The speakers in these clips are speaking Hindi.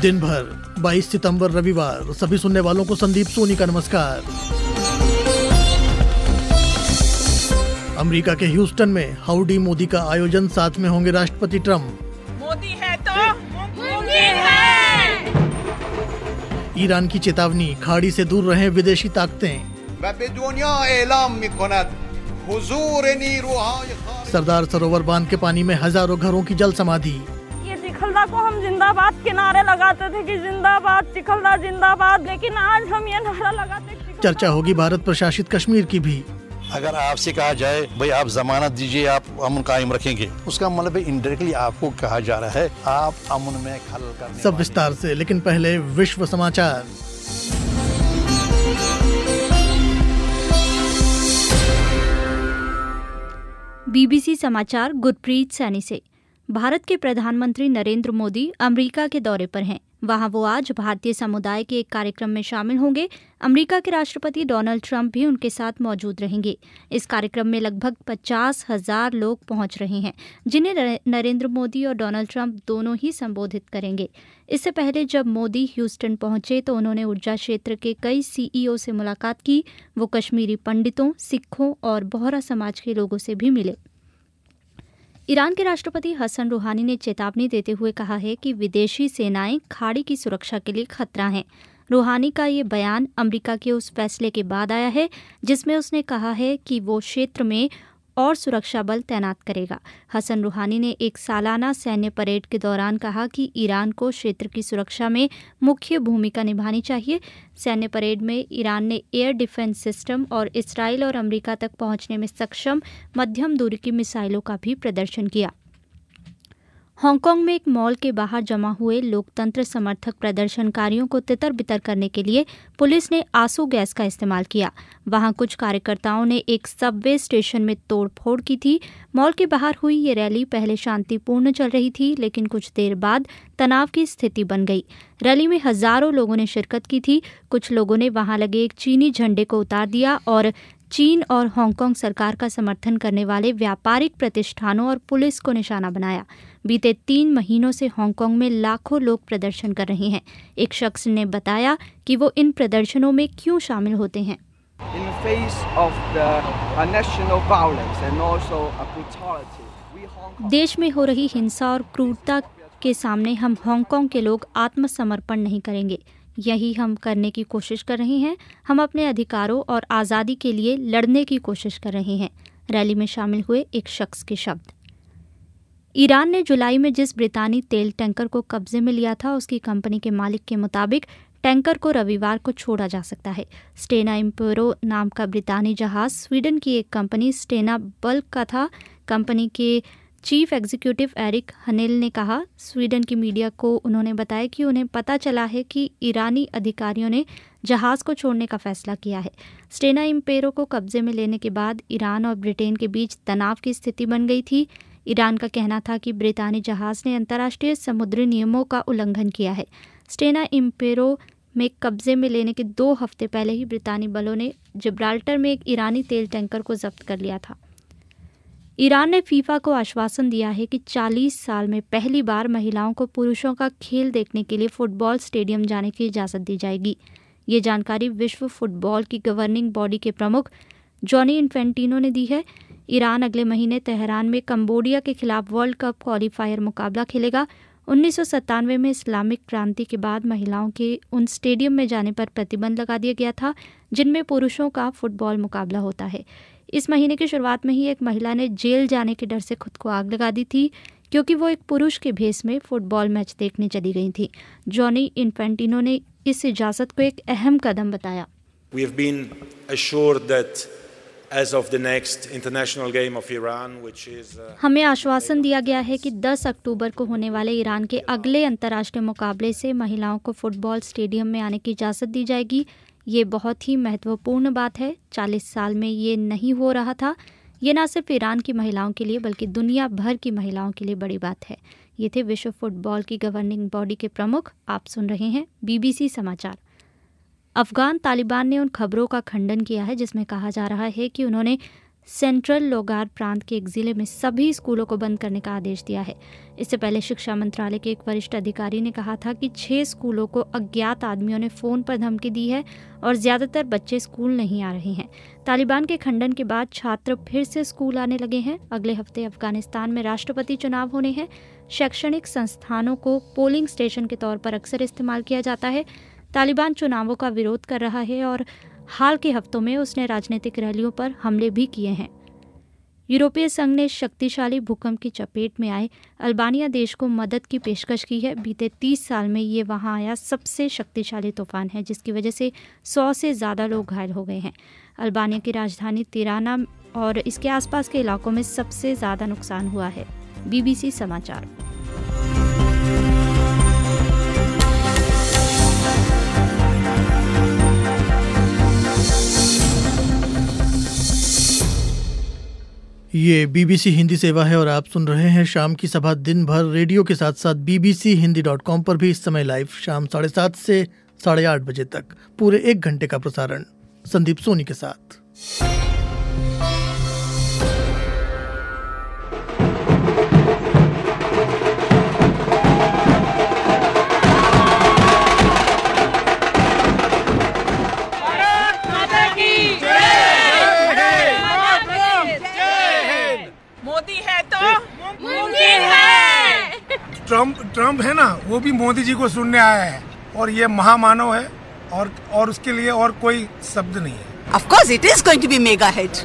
दिन भर 22 सितंबर रविवार। सभी सुनने वालों को संदीप सोनी का नमस्कार। अमेरिका के ह्यूस्टन में हाउडी मोदी का आयोजन, साथ में होंगे राष्ट्रपति ट्रम्प। मोदी है तो मुमकिन है। ईरान की चेतावनी, खाड़ी से दूर रहें विदेशी ताकतें। सरदार सरोवर बांध के पानी में हजारों घरों की जल समाधि। चिखलदा को हम जिंदाबाद के नारे लगाते थे कि जिंदाबाद चिखलदा जिंदाबाद, लेकिन आज हम ये नारा लगाते हैं। चर्चा होगी भारत प्रशासित कश्मीर की भी। अगर आपसे कहा जाए भाई आप जमानत दीजिए, आप अमन कायम रखेंगे, उसका मतलब इनडायरेक्टली आपको कहा जा रहा है आप अमन में खलल करने। सब विस्तार से, लेकिन पहले विश्व समाचार। बीबीसी समाचार गुरप्रीत सैनी से। भारत के प्रधानमंत्री नरेंद्र मोदी अमेरिका के दौरे पर हैं। वहां वो आज भारतीय समुदाय के एक कार्यक्रम में शामिल होंगे। अमेरिका के राष्ट्रपति डोनाल्ड ट्रंप भी उनके साथ मौजूद रहेंगे। इस कार्यक्रम में लगभग 50,000 लोग पहुंच रहे हैं, जिन्हें नरेंद्र मोदी और डोनाल्ड ट्रंप दोनों ही संबोधित करेंगे। इससे पहले जब मोदी ह्यूस्टन पहुंचे तो उन्होंने ऊर्जा क्षेत्र के कई सीईओ से मुलाकात की। वो कश्मीरी पंडितों, सिखों और बोहरा समाज के लोगों से भी मिले। ईरान के राष्ट्रपति हसन रूहानी ने चेतावनी देते हुए कहा है कि विदेशी सेनाएं खाड़ी की सुरक्षा के लिए खतरा हैं। रूहानी का ये बयान अमेरिका के उस फैसले के बाद आया है जिसमें उसने कहा है कि वो क्षेत्र में और सुरक्षा बल तैनात करेगा। हसन रूहानी ने एक सालाना सैन्य परेड के दौरान कहा कि ईरान को क्षेत्र की सुरक्षा में मुख्य भूमिका निभानी चाहिए। सैन्य परेड में ईरान ने एयर डिफेंस सिस्टम और इसराइल और अमेरिका तक पहुंचने में सक्षम मध्यम दूरी की मिसाइलों का भी प्रदर्शन किया। हांगकांग में एक मॉल के बाहर जमा हुए लोकतंत्र समर्थक प्रदर्शनकारियों को तितर-बितर करने के लिए पुलिस ने आंसू गैस का इस्तेमाल किया। वहां कुछ कार्यकर्ताओं ने एक सबवे स्टेशन में तोड़फोड़ की थी। मॉल के बाहर हुई ये रैली पहले शांतिपूर्ण चल रही थी, लेकिन कुछ देर बाद तनाव की स्थिति बन गई। रैली में हजारों लोगों ने शिरकत की थी। कुछ लोगों ने वहां लगे एक चीनी झंडे को उतार दिया और चीन और हांगकांग सरकार का समर्थन करने वाले व्यापारिक प्रतिष्ठानों और पुलिस को निशाना बनाया। बीते 3 महीनों से हांगकांग में लाखों लोग प्रदर्शन कर रहे हैं। एक शख्स ने बताया कि वो इन प्रदर्शनों में क्यों शामिल होते हैं। देश में हो रही हिंसा और क्रूरता के सामने हम हांगकांग के लोग आत्मसमर्पण नहीं करेंगे। यही हम करने की कोशिश कर रहे हैं। हम अपने अधिकारों और आज़ादी के लिए लड़ने की कोशिश कर रहे हैं। रैली में शामिल हुए एक शख्स के शब्द। ईरान ने जुलाई में जिस ब्रितानी तेल टैंकर को कब्जे में लिया था, उसकी कंपनी के मालिक के मुताबिक टैंकर को रविवार को छोड़ा जा सकता है। स्टेना इम्पेरो नाम का ब्रितानी जहाज स्वीडन की एक कंपनी स्टेना बल्क का था। कंपनी के चीफ एग्जीक्यूटिव एरिक हनेल ने कहा, स्वीडन की मीडिया को उन्होंने बताया कि उन्हें पता चला है कि ईरानी अधिकारियों ने जहाज़ को छोड़ने का फैसला किया है। स्टेना इम्पेरो को कब्जे में लेने के बाद ईरान और ब्रिटेन के बीच तनाव की स्थिति बन गई थी। ईरान का कहना था कि ब्रितानी जहाज़ ने अंतर्राष्ट्रीय समुद्री नियमों का उल्लंघन किया है। स्टेना इम्पेरो में कब्जे में लेने के 2 हफ्ते पहले ही ब्रितानी बलों ने जिब्राल्टर में एक ईरानी तेल टैंकर को जब्त कर लिया था। ईरान ने फीफा को आश्वासन दिया है कि 40 साल में पहली बार महिलाओं को पुरुषों का खेल देखने के लिए फुटबॉल स्टेडियम जाने की इजाज़त दी जाएगी। ये जानकारी विश्व फुटबॉल की गवर्निंग बॉडी के प्रमुख जॉनी इन्फेंटिनो ने दी है। ईरान अगले महीने तेहरान में कंबोडिया के खिलाफ वर्ल्ड कप क्वालिफायर मुकाबला खेलेगा। 1997 में इस्लामिक क्रांति के बाद महिलाओं के उन स्टेडियम में जाने पर प्रतिबंध लगा दिया गया था जिनमें पुरुषों का फुटबॉल मुकाबला होता है। इस महीने की शुरुआत में ही एक महिला ने जेल जाने के डर से खुद को आग लगा दी थी, क्योंकि वो एक पुरुष के भेष में फुटबॉल मैच देखने चली गई थी। जॉनी इन्फेंटिनो ने इस इजाज़त को एक अहम कदम बताया। We have been assured that as of the next international game of Iran, which is हमें आश्वासन दिया गया है कि 10 अक्टूबर को होने वाले ईरान के अगले अंतर्राष्ट्रीय मुकाबले से महिलाओं को फुटबॉल स्टेडियम में आने की इजाज़त दी जाएगी। ये बहुत ही महत्वपूर्ण बात है। 40 साल में ये नहीं हो रहा था। ये न सिर्फ ईरान की महिलाओं के लिए बल्कि दुनिया भर की महिलाओं के लिए बड़ी बात है। ये थे विश्व फुटबॉल की गवर्निंग बॉडी के प्रमुख। आप सुन रहे हैं बीबीसी समाचार। अफगान तालिबान ने उन खबरों का खंडन किया है जिसमें कहा जा रहा है कि उन्होंने सेंट्रल लोगार प्रांत के एक जिले में सभी स्कूलों को बंद करने का आदेश दिया है। इससे पहले शिक्षा मंत्रालय के एक वरिष्ठ अधिकारी ने कहा था कि 6 स्कूलों को अज्ञात आदमियों ने फ़ोन पर धमकी दी है और ज़्यादातर बच्चे स्कूल नहीं आ रहे हैं। तालिबान के खंडन के बाद छात्र फिर से स्कूल आने लगे हैं। अगले हफ्ते अफगानिस्तान में राष्ट्रपति चुनाव होने हैं। शैक्षणिक संस्थानों को पोलिंग स्टेशन के तौर पर अक्सर इस्तेमाल किया जाता है। तालिबान चुनावों का विरोध कर रहा है और हाल के हफ्तों में उसने राजनीतिक रैलियों पर हमले भी किए हैं। यूरोपीय संघ ने शक्तिशाली भूकंप की चपेट में आए अल्बानिया देश को मदद की पेशकश की है। बीते 30 साल में ये वहां आया सबसे शक्तिशाली तूफान है, जिसकी वजह से 100 से ज़्यादा लोग घायल हो गए हैं। अल्बानिया की राजधानी तिराना और इसके आसपास के इलाकों में सबसे ज़्यादा नुकसान हुआ है। BBC समाचार। ये BBC हिंदी सेवा है और आप सुन रहे हैं शाम की सभा दिन भर रेडियो के साथ साथ bbchohindi.com पर भी इस समय लाइव शाम 7:30 से 8:30 बजे तक पूरे 1 घंटे का प्रसारण संदीप सोनी के साथ। मोदी है तो मुमकिन है। ट्रम्प है ना, वो भी मोदी जी को सुनने आया है और ये महामानव है और उसके लिए और कोई शब्द नहीं है। Of course it is going to be mega hit.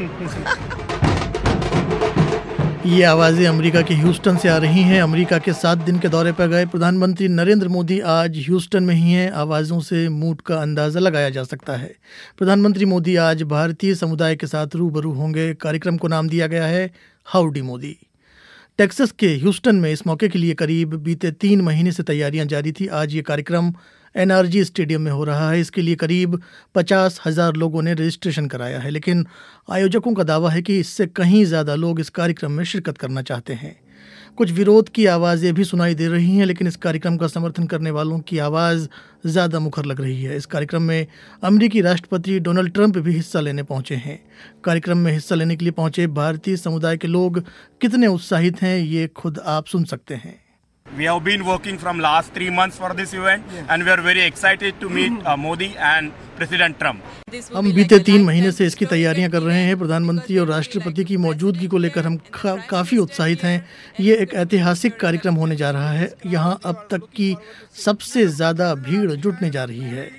ये आवाज़ें अमेरिका के ह्यूस्टन से आ रही हैं। अमेरिका के 7 दिन के दौरे पर गए प्रधानमंत्री नरेंद्र मोदी आज ह्यूस्टन में ही हैं। आवाज़ों से मूड का अंदाज़ा लगाया जा सकता है। प्रधानमंत्री मोदी आज भारतीय समुदाय के साथ रूबरू होंगे। कार्यक्रम को नाम दिया गया है हाउडी मोदी। टेक्सास के ह्यूस्टन में इस मौके के लिए करीब बीते 3 महीने से तैयारियां जारी थी। आज ये कार्यक्रम NRG स्टेडियम में हो रहा है। इसके लिए करीब 50,000 लोगों ने रजिस्ट्रेशन कराया है, लेकिन आयोजकों का दावा है कि इससे कहीं ज़्यादा लोग इस कार्यक्रम में शिरकत करना चाहते हैं। कुछ विरोध की आवाज़ें भी सुनाई दे रही हैं, लेकिन इस कार्यक्रम का समर्थन करने वालों की आवाज़ ज़्यादा मुखर लग रही है। इस कार्यक्रम में अमेरिकी राष्ट्रपति डोनाल्ड ट्रंप भी हिस्सा लेने पहुंचे हैं। कार्यक्रम में हिस्सा लेने के लिए पहुंचे भारतीय समुदाय के लोग कितने उत्साहित हैं, ये खुद आप सुन सकते हैं। We have been working from last 3 months for this event and we are very excited to meet Modi and President Trump. हम बीते 3 महीने से इसकी तैयारियां कर रहे हैं। प्रधानमंत्री और राष्ट्रपति की मौजूदगी को लेकर हम काफ़ी उत्साहित हैं। ये एक ऐतिहासिक कार्यक्रम होने जा रहा है। यहाँ अब तक की सबसे ज़्यादा भीड़ जुटने जा रही है।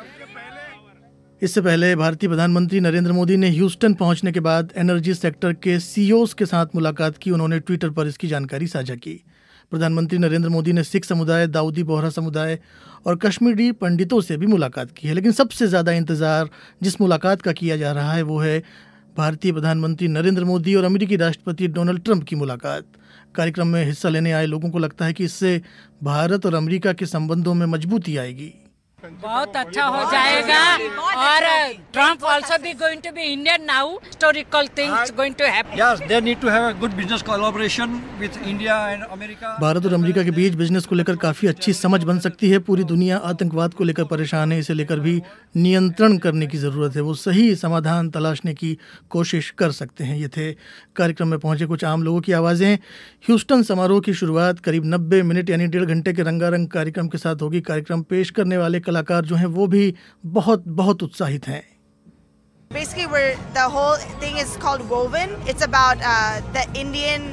इससे पहले भारतीय प्रधानमंत्री नरेंद्र मोदी ने ह्यूस्टन पहुंचने के बाद एनर्जी सेक्टर के CEOs के साथ मुलाकात की। उन्होंने ट्विटर पर इसकी जानकारी साझा की। प्रधानमंत्री नरेंद्र मोदी ने सिख समुदाय, दाऊदी बोहरा समुदाय और कश्मीरी पंडितों से भी मुलाकात की है, लेकिन सबसे ज़्यादा इंतज़ार जिस मुलाकात का किया जा रहा है वो है भारतीय प्रधानमंत्री नरेंद्र मोदी और अमेरिकी राष्ट्रपति डोनाल्ड ट्रंप की मुलाकात। कार्यक्रम में हिस्सा लेने आए लोगों को लगता है कि इससे भारत और अमेरिका के संबंधों में मजबूती आएगी। बहुत अच्छा हो जाएगा और Trump also be going to be Indian now. Historical things going to happen. Yes, they need to have a good business collaboration with India and America. Bharat और अमेरिका के बीच बिजनेस को लेकर काफ़ी अच्छी समझ बन सकती है। पूरी दुनिया आतंकवाद को लेकर परेशान है, इसे लेकर भी नियंत्रण करने की ज़रूरत है। वो सही समाधान तलाशने की कोशिश कर सकते हैं। ये थे कार्यक्रम में पहुंचे कुछ आम लोगों की आवाज़ें। ह्यूस्टन समारोह की शुरुआत करीब 90 मिनट यानी 1.5 घंटे के रंगारंग कार्यक्रम के साथ होगी। कार्यक्रम पेश करने वाले कलाकार जो हैं वो भी बहुत उत्साहित हैं। Basically, the whole thing is called Woven. It's about the Indian,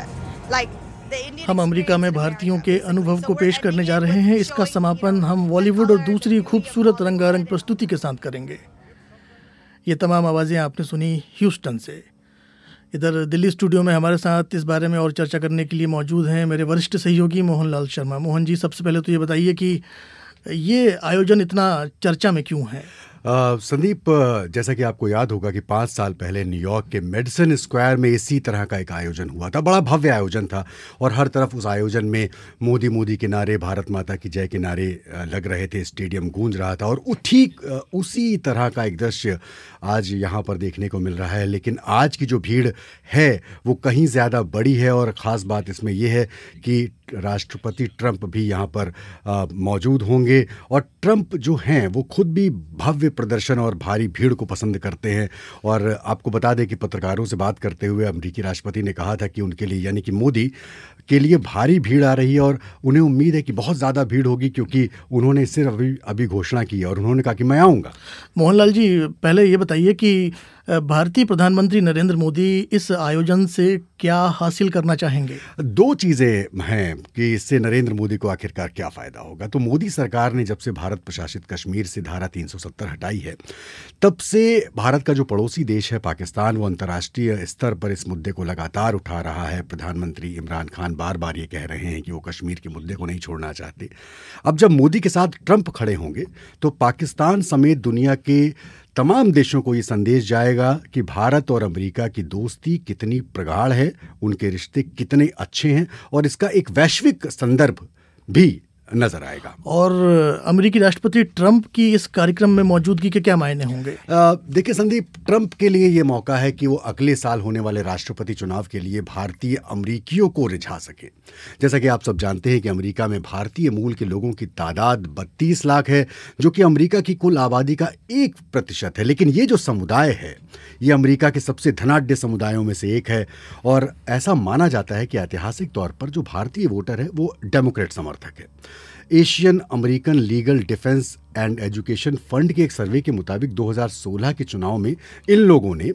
हम अमेरिका में भारतीयों के अनुभव को पेश करने जा रहे हैं। इसका समापन हम बॉलीवुड और दूसरी खूबसूरत रंगारंग प्रस्तुति के साथ करेंगे। ये तमाम आवाज़ें आपने सुनी ह्यूस्टन से। इधर दिल्ली स्टूडियो में हमारे साथ इस बारे में और चर्चा करने के लिए मौजूद हैं मेरे वरिष्ठ सहयोगी मोहनलाल शर्मा। मोहन जी, सबसे पहले तो ये बताइए कि ये आयोजन इतना चर्चा में क्यों है? संदीप, जैसा कि आपको याद होगा कि 5 साल पहले न्यूयॉर्क के मेडिसन स्क्वायर में इसी तरह का एक आयोजन हुआ था। बड़ा भव्य आयोजन था और हर तरफ उस आयोजन में मोदी मोदी के नारे, भारत माता की जय के नारे लग रहे थे। स्टेडियम गूंज रहा था और ठीक उसी तरह का एक दृश्य आज यहाँ पर देखने को मिल रहा है। लेकिन आज की जो भीड़ है वो कहीं ज़्यादा बड़ी है और ख़ास बात इसमें यह है कि राष्ट्रपति ट्रंप भी यहाँ पर मौजूद होंगे और ट्रंप जो हैं वो खुद भी भव्य प्रदर्शन और भारी भीड़ को पसंद करते हैं। और आपको बता दें कि पत्रकारों से बात करते हुए अमेरिकी राष्ट्रपति ने कहा था कि उनके लिए यानी कि मोदी के लिए भारी भीड़ आ रही है और उन्हें उम्मीद है कि बहुत ज़्यादा भीड़ होगी, क्योंकि उन्होंने सिर्फ अभी घोषणा की है और उन्होंने कहा कि मैं आऊँगा। मोहनलाल जी, पहले ये बताइए कि भारतीय प्रधानमंत्री नरेंद्र मोदी इस आयोजन से क्या हासिल करना चाहेंगे? दो चीज़ें हैं कि इससे नरेंद्र मोदी को आखिरकार क्या फ़ायदा होगा। तो मोदी सरकार ने जब से भारत प्रशासित कश्मीर से धारा 370 हटाई है, तब से भारत का जो पड़ोसी देश है पाकिस्तान, वो अंतर्राष्ट्रीय स्तर पर इस मुद्दे को लगातार उठा रहा है। प्रधानमंत्री इमरान खान बार बार ये कह रहे हैं कि वो कश्मीर के मुद्दे को नहीं छोड़ना चाहते। अब जब मोदी के साथ ट्रंप खड़े होंगे तो पाकिस्तान समेत दुनिया के तमाम देशों को ये संदेश जाएगा कि भारत और अमेरिका की दोस्ती कितनी प्रगाढ़ है, उनके रिश्ते कितने अच्छे हैं, और इसका एक वैश्विक संदर्भ भी नजर आएगा। और अमेरिकी राष्ट्रपति ट्रंप की इस कार्यक्रम में मौजूदगी के क्या मायने होंगे? देखिए संदीप, ट्रंप के लिए ये मौका है कि वो अगले साल होने वाले राष्ट्रपति चुनाव के लिए भारतीय अमेरिकियों को रिझा सके। जैसा कि आप सब जानते हैं कि अमेरिका में भारतीय मूल के लोगों की तादाद 32 लाख है, जो कि अमेरिका की कुल आबादी का 1% है। लेकिन ये जो समुदाय है, ये अमेरिका के सबसे धनाढ्य समुदायों में से एक है, और ऐसा माना जाता है कि ऐतिहासिक तौर पर जो भारतीय वोटर है वो डेमोक्रेट समर्थक है। Asian American legal defence and education fund के एक सर्वे के मुताबिक 2016 के चुनाव में इन लोगों ने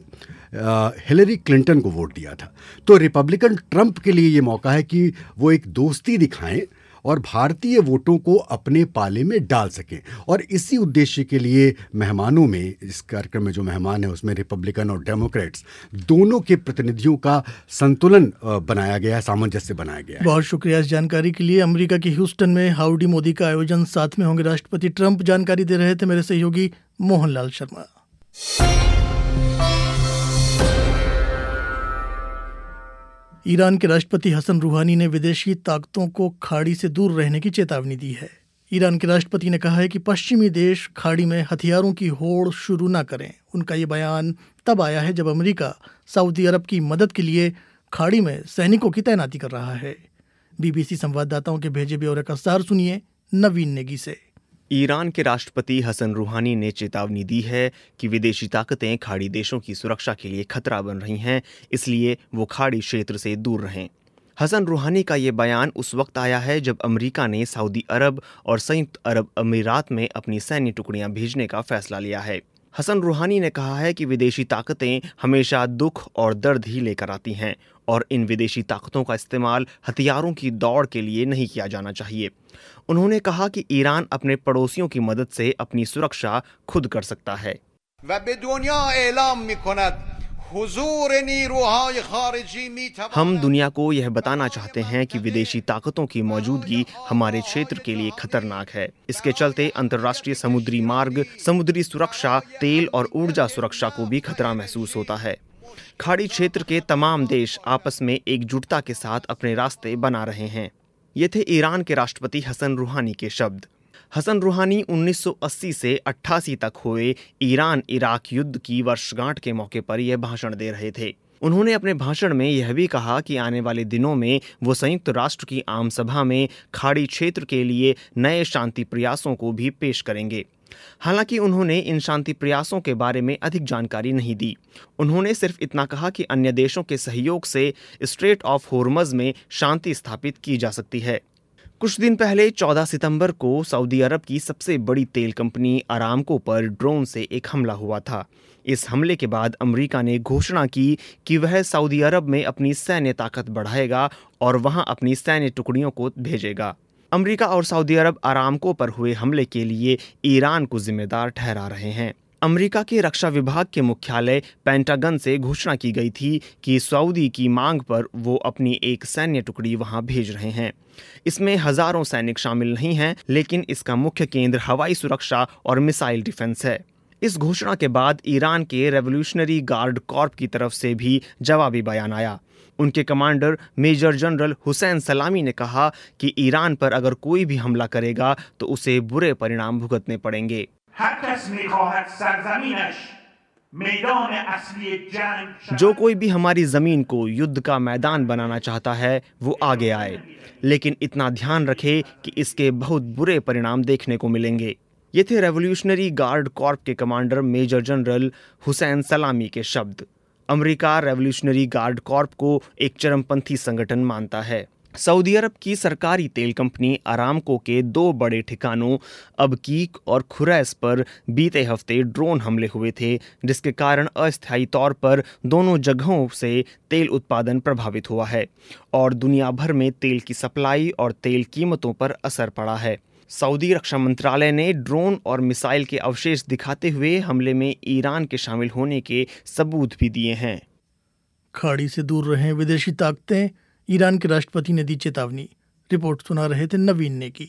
हिलरी क्लिंटन को वोट दिया था। तो रिपब्लिकन ट्रंप के लिए ये मौका है कि वो एक दोस्ती दिखाएं और भारतीय वोटों को अपने पाले में डाल सकें। और इसी उद्देश्य के लिए मेहमानों में, इस कार्यक्रम में जो मेहमान है उसमें रिपब्लिकन और डेमोक्रेट्स दोनों के प्रतिनिधियों का संतुलन बनाया गया है, सामंजस्य बनाया गया है। बहुत शुक्रिया इस जानकारी के लिए। अमेरिका के ह्यूस्टन में हाउडी मोदी का आयोजन, साथ में होंगे राष्ट्रपति ट्रंप। जानकारी दे रहे थे मेरे सहयोगी मोहनलाल शर्मा। ईरान के राष्ट्रपति हसन रूहानी ने विदेशी ताकतों को खाड़ी से दूर रहने की चेतावनी दी है। ईरान के राष्ट्रपति ने कहा है कि पश्चिमी देश खाड़ी में हथियारों की होड़ शुरू न करें। उनका ये बयान तब आया है जब अमेरिका सऊदी अरब की मदद के लिए खाड़ी में सैनिकों की तैनाती कर रहा है। बीबीसी संवाददाताओं के भेजे ब्यौरे का सार सुनिए नवीन नेगी से। ईरान के राष्ट्रपति हसन रूहानी ने चेतावनी दी है कि विदेशी ताकतें खाड़ी देशों की सुरक्षा के लिए खतरा बन रही हैं, इसलिए वो खाड़ी क्षेत्र से दूर रहें। हसन रूहानी का ये बयान उस वक्त आया है जब अमेरिका ने सऊदी अरब और संयुक्त अरब अमीरात में अपनी सैन्य टुकड़ियां भेजने का फैसला लिया है। हसन रूहानी ने कहा है कि विदेशी ताकतें हमेशा दुख और दर्द ही लेकर आती हैं और इन विदेशी ताकतों का इस्तेमाल हथियारों की दौड़ के लिए नहीं किया जाना चाहिए। उन्होंने कहा कि ईरान अपने पड़ोसियों की मदद से अपनी सुरक्षा खुद कर सकता है। हम दुनिया को यह बताना चाहते हैं कि विदेशी ताकतों की मौजूदगी हमारे क्षेत्र के लिए खतरनाक है। इसके चलते अंतर्राष्ट्रीय समुद्री मार्ग, समुद्री सुरक्षा, तेल और ऊर्जा सुरक्षा को भी खतरा महसूस होता है। खाड़ी क्षेत्र के तमाम देश आपस में एकजुटता के साथ अपने रास्ते बना रहे हैं। ये थे ईरान के राष्ट्रपति हसन रूहानी के शब्द। हसन रूहानी 1980 से 88 तक हुए ईरान इराक युद्ध की वर्षगांठ के मौके पर यह भाषण दे रहे थे। उन्होंने अपने भाषण में यह भी कहा कि आने वाले दिनों में वो संयुक्त राष्ट्र की आम सभा में खाड़ी क्षेत्र के लिए नए शांति प्रयासों को भी पेश करेंगे। हालांकि उन्होंने इन शांति प्रयासों के बारे में अधिक जानकारी नहीं दी। उन्होंने सिर्फ इतना कहा कि अन्य देशों के सहयोग से स्ट्रेट ऑफ होर्मज में शांति स्थापित की जा सकती है। कुछ दिन पहले 14 सितंबर को सऊदी अरब की सबसे बड़ी तेल कंपनी अरामको पर ड्रोन से एक हमला हुआ था। इस हमले के बाद अमेरिका ने घोषणा की कि वह सऊदी अरब में अपनी सैन्य ताकत बढ़ाएगा और वहां अपनी सैन्य टुकड़ियों को भेजेगा। अमेरिका और सऊदी अरब अरामको पर हुए हमले के लिए ईरान को जिम्मेदार ठहरा रहे हैं। अमेरिका के रक्षा विभाग के मुख्यालय पेंटागन से घोषणा की गई थी कि सऊदी की मांग पर वो अपनी एक सैन्य टुकड़ी वहां भेज रहे हैं। इसमें हजारों सैनिक शामिल नहीं हैं, लेकिन इसका मुख्य केंद्र हवाई सुरक्षा और मिसाइल डिफेंस है। इस घोषणा के बाद ईरान के रेवोल्यूशनरी गार्ड कॉर्प की तरफ से भी जवाबी बयान आया। उनके कमांडर मेजर जनरल हुसैन सलामी ने कहा कि ईरान पर अगर कोई भी हमला करेगा तो उसे बुरे परिणाम भुगतने पड़ेंगे। जो कोई भी हमारी जमीन को युद्ध का मैदान बनाना चाहता है वो आगे आए, लेकिन इतना ध्यान रखे कि इसके बहुत बुरे परिणाम देखने को मिलेंगे। ये थे रेवोल्यूशनरी गार्ड कॉर्प के commander major general Hossein Salami के शब्द। अमेरिका रेवोल्यूशनरी गार्ड कॉर्प को एक चरमपंथी संगठन मानता है। सऊदी अरब की सरकारी तेल कंपनी अरामको के 2 बड़े ठिकानों अबकीक और खुरैस पर बीते हफ्ते ड्रोन हमले हुए थे, जिसके कारण अस्थायी तौर पर दोनों जगहों से तेल उत्पादन प्रभावित हुआ है और दुनिया भर में तेल की सप्लाई और तेल कीमतों पर असर पड़ा है। सऊदी रक्षा मंत्रालय ने ड्रोन और मिसाइल के अवशेष दिखाते हुए हमले में ईरान के शामिल होने के सबूत भी दिए हैं। खाड़ी से दूर रहें विदेशी ताकतें, ईरान के राष्ट्रपति ने दी चेतावनी। रिपोर्ट सुना रहे थे नवीन नेकी।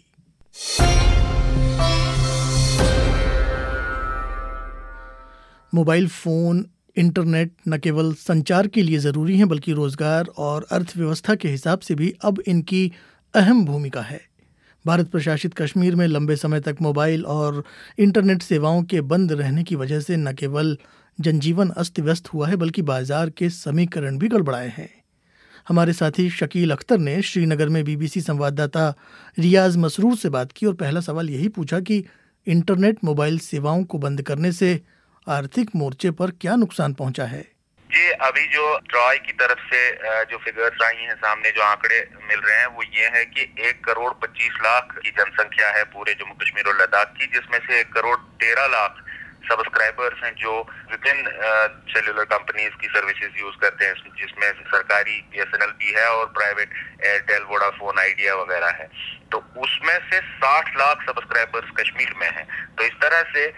मोबाइल फोन, इंटरनेट न केवल संचार के लिए ज़रूरी हैं बल्कि रोजगार और अर्थव्यवस्था के हिसाब से भी अब इनकी अहम भूमिका है। भारत प्रशासित कश्मीर में लंबे समय तक मोबाइल और इंटरनेट सेवाओं के बंद रहने की वजह से न केवल जनजीवन अस्त व्यस्त हुआ है बल्कि बाजार के समीकरण भी गड़बड़ाए हैं। हमारे साथी शकील अख्तर ने श्रीनगर में बीबीसी संवाददाता रियाज मसरूर से बात की और पहला सवाल यही पूछा कि इंटरनेट मोबाइल सेवाओं को बंद करने से आर्थिक मोर्चे पर क्या नुकसान पहुंचा है। जी, अभी जो ट्रॉय की तरफ से जो फिगर्स आई हैं सामने, जो आंकड़े मिल रहे हैं वो ये है कि 1,25,00,000 की जनसंख्या है पूरे जम्मू कश्मीर और लद्दाख की, जिसमें से 1,13,00,000 सब्सक्राइबर्स हैं जो विभिन्न सेल्यूलर कंपनीज की सर्विसेज यूज करते हैं, जिसमें सरकारी BSNL भी है और प्राइवेट एयरटेल, वोडाफोन, आइडिया वगैरह है। तो उसमें से 60 लाख सब्सक्राइबर्स कश्मीर में हैं। तो इस तरह से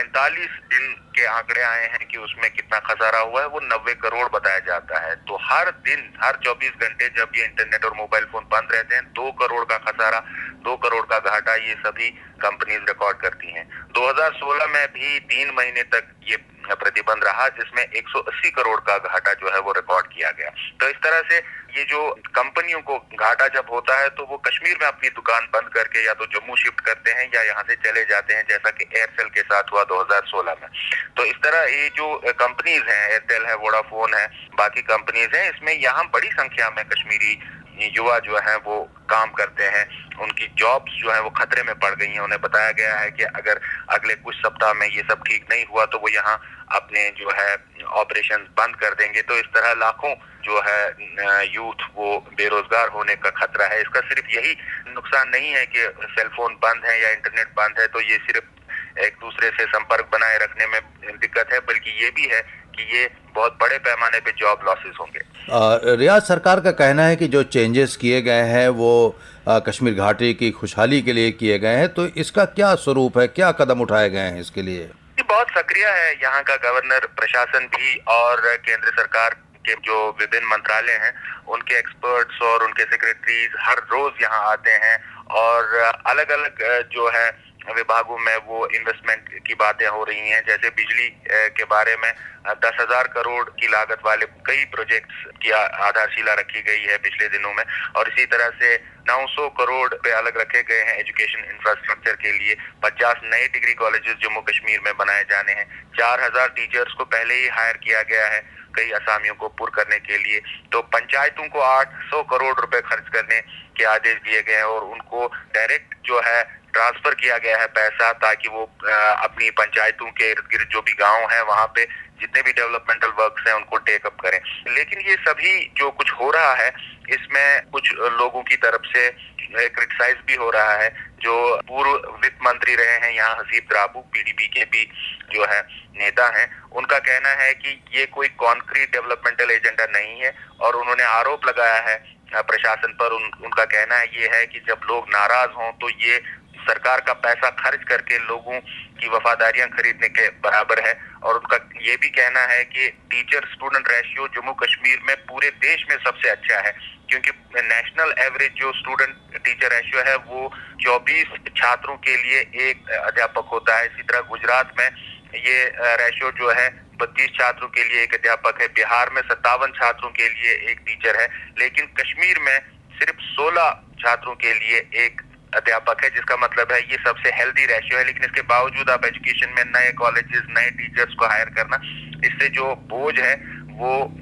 45 दिन के आंकड़े आए हैं कि उसमें कितना खसारा हुआ है, वो 90 करोड़ बताया जाता है। तो हर दिन, हर 24 घंटे जब ये इंटरनेट और मोबाइल फोन बंद रहते हैं, 2 करोड़ का खसारा, 2 करोड़ का घाटा ये सभी कंपनीज रिकॉर्ड करती हैं। 2016 में भी 3 महीने तक ये प्रतिबंध रहा, जिसमें 180 करोड़ का घाटा जो है वो रिकॉर्ड किया गया। तो इस तरह से ये जो कंपनियों को घाटा जब होता है तो वो कश्मीर में अपनी दुकान बंद करके या तो जम्मू शिफ्ट करते हैं या यहाँ से चले जाते हैं, जैसा कि एयरसेल के साथ हुआ 2016 में। तो इस तरह ये जो कंपनीज हैं, एयरटेल है, वोडाफोन है, बाकी कंपनीज हैं, इसमें यहाँ बड़ी संख्या में कश्मीरी युवा जो है वो काम करते हैं। उनकी जॉब्स जो है वो खतरे में पड़ गई हैं। उन्हें बताया गया है कि अगर अगले कुछ सप्ताह में ये सब ठीक नहीं हुआ तो वो यहाँ अपने जो है ऑपरेशन बंद कर देंगे। तो इस तरह लाखों जो है यूथ वो बेरोजगार होने का खतरा है। इसका सिर्फ यही नुकसान नहीं है कि सेलफोन बंद है या इंटरनेट बंद है तो ये सिर्फ एक दूसरे से संपर्क बनाए रखने में दिक्कत है, बल्कि ये भी है कि ये बहुत बड़े पैमाने पे जॉब लॉसेस होंगे। रियाज, सरकार का कहना है कि जो चेंजेस किए गए हैं वो कश्मीर घाटी की खुशहाली के लिए किए गए हैं, तो इसका क्या स्वरूप है, क्या कदम उठाए गए हैं इसके लिए? ये बहुत सक्रिय है यहाँ का गवर्नर, प्रशासन भी और केंद्र सरकार के जो विभिन्न मंत्रालय हैं उनके एक्सपर्ट्स और उनके सेक्रेटरीज हर रोज यहाँ आते हैं और अलग अलग जो है विभागों में वो इन्वेस्टमेंट की बातें हो रही हैं। जैसे बिजली के बारे में 10,000 करोड़ की लागत वाले कई प्रोजेक्ट्स की आधारशिला रखी गई है पिछले दिनों में, और इसी तरह से 900 करोड़ पे अलग रखे गए हैं एजुकेशन इंफ्रास्ट्रक्चर के लिए। 50 नए डिग्री कॉलेजेस जम्मू कश्मीर में बनाए जाने हैं। 4,000 टीचर्स को पहले ही हायर किया गया है कई असामियों को पूर्ण करने के लिए। तो पंचायतों को 800 करोड़ रुपए खर्च करने के आदेश दिए गए हैं और उनको डायरेक्ट जो है ट्रांसफर किया गया है पैसा, ताकि वो अपनी पंचायतों के इर्द गिर्द जो भी गांव हैं वहां पे जितने भी डेवलपमेंटल वर्क्स हैं उनको टेक अप करें। लेकिन ये सभी जो कुछ हो रहा है इसमें कुछ लोगों की तरफ से क्रिटिसाइज भी हो रहा है। जो पूर्व वित्त मंत्री रहे हैं यहाँ हसीब द्राबू, PDP के भी जो है नेता हैं, उनका कहना है कि ये कोई कॉन्क्रीट डेवलपमेंटल एजेंडा नहीं है और उन्होंने आरोप लगाया है प्रशासन पर। उनका कहना है ये है कि जब लोग नाराज हों तो ये सरकार का पैसा खर्च करके लोगों की वफादारियां खरीदने के बराबर है। और उनका ये भी कहना है कि teacher student ratio Jammu Kashmir में पूरे देश में सबसे अच्छा है, क्योंकि नेशनल एवरेज जो स्टूडेंट टीचर रेशियो है वो 24 छात्रों के लिए एक अध्यापक होता है। इसी तरह गुजरात में ये रेशियो जो है 32 छात्रों के लिए एक अध्यापक है। बिहार में 57 छात्रों के लिए एक टीचर है, लेकिन कश्मीर में सिर्फ 16 छात्रों के लिए एक अध्यापक है, जिसका मतलब है ये सबसे हेल्दी रेशियो है। लेकिन इसके बावजूद आप एजुकेशन में नए कॉलेजेस, नए टीचर्स को हायर करना, इससे जो बोझ है वो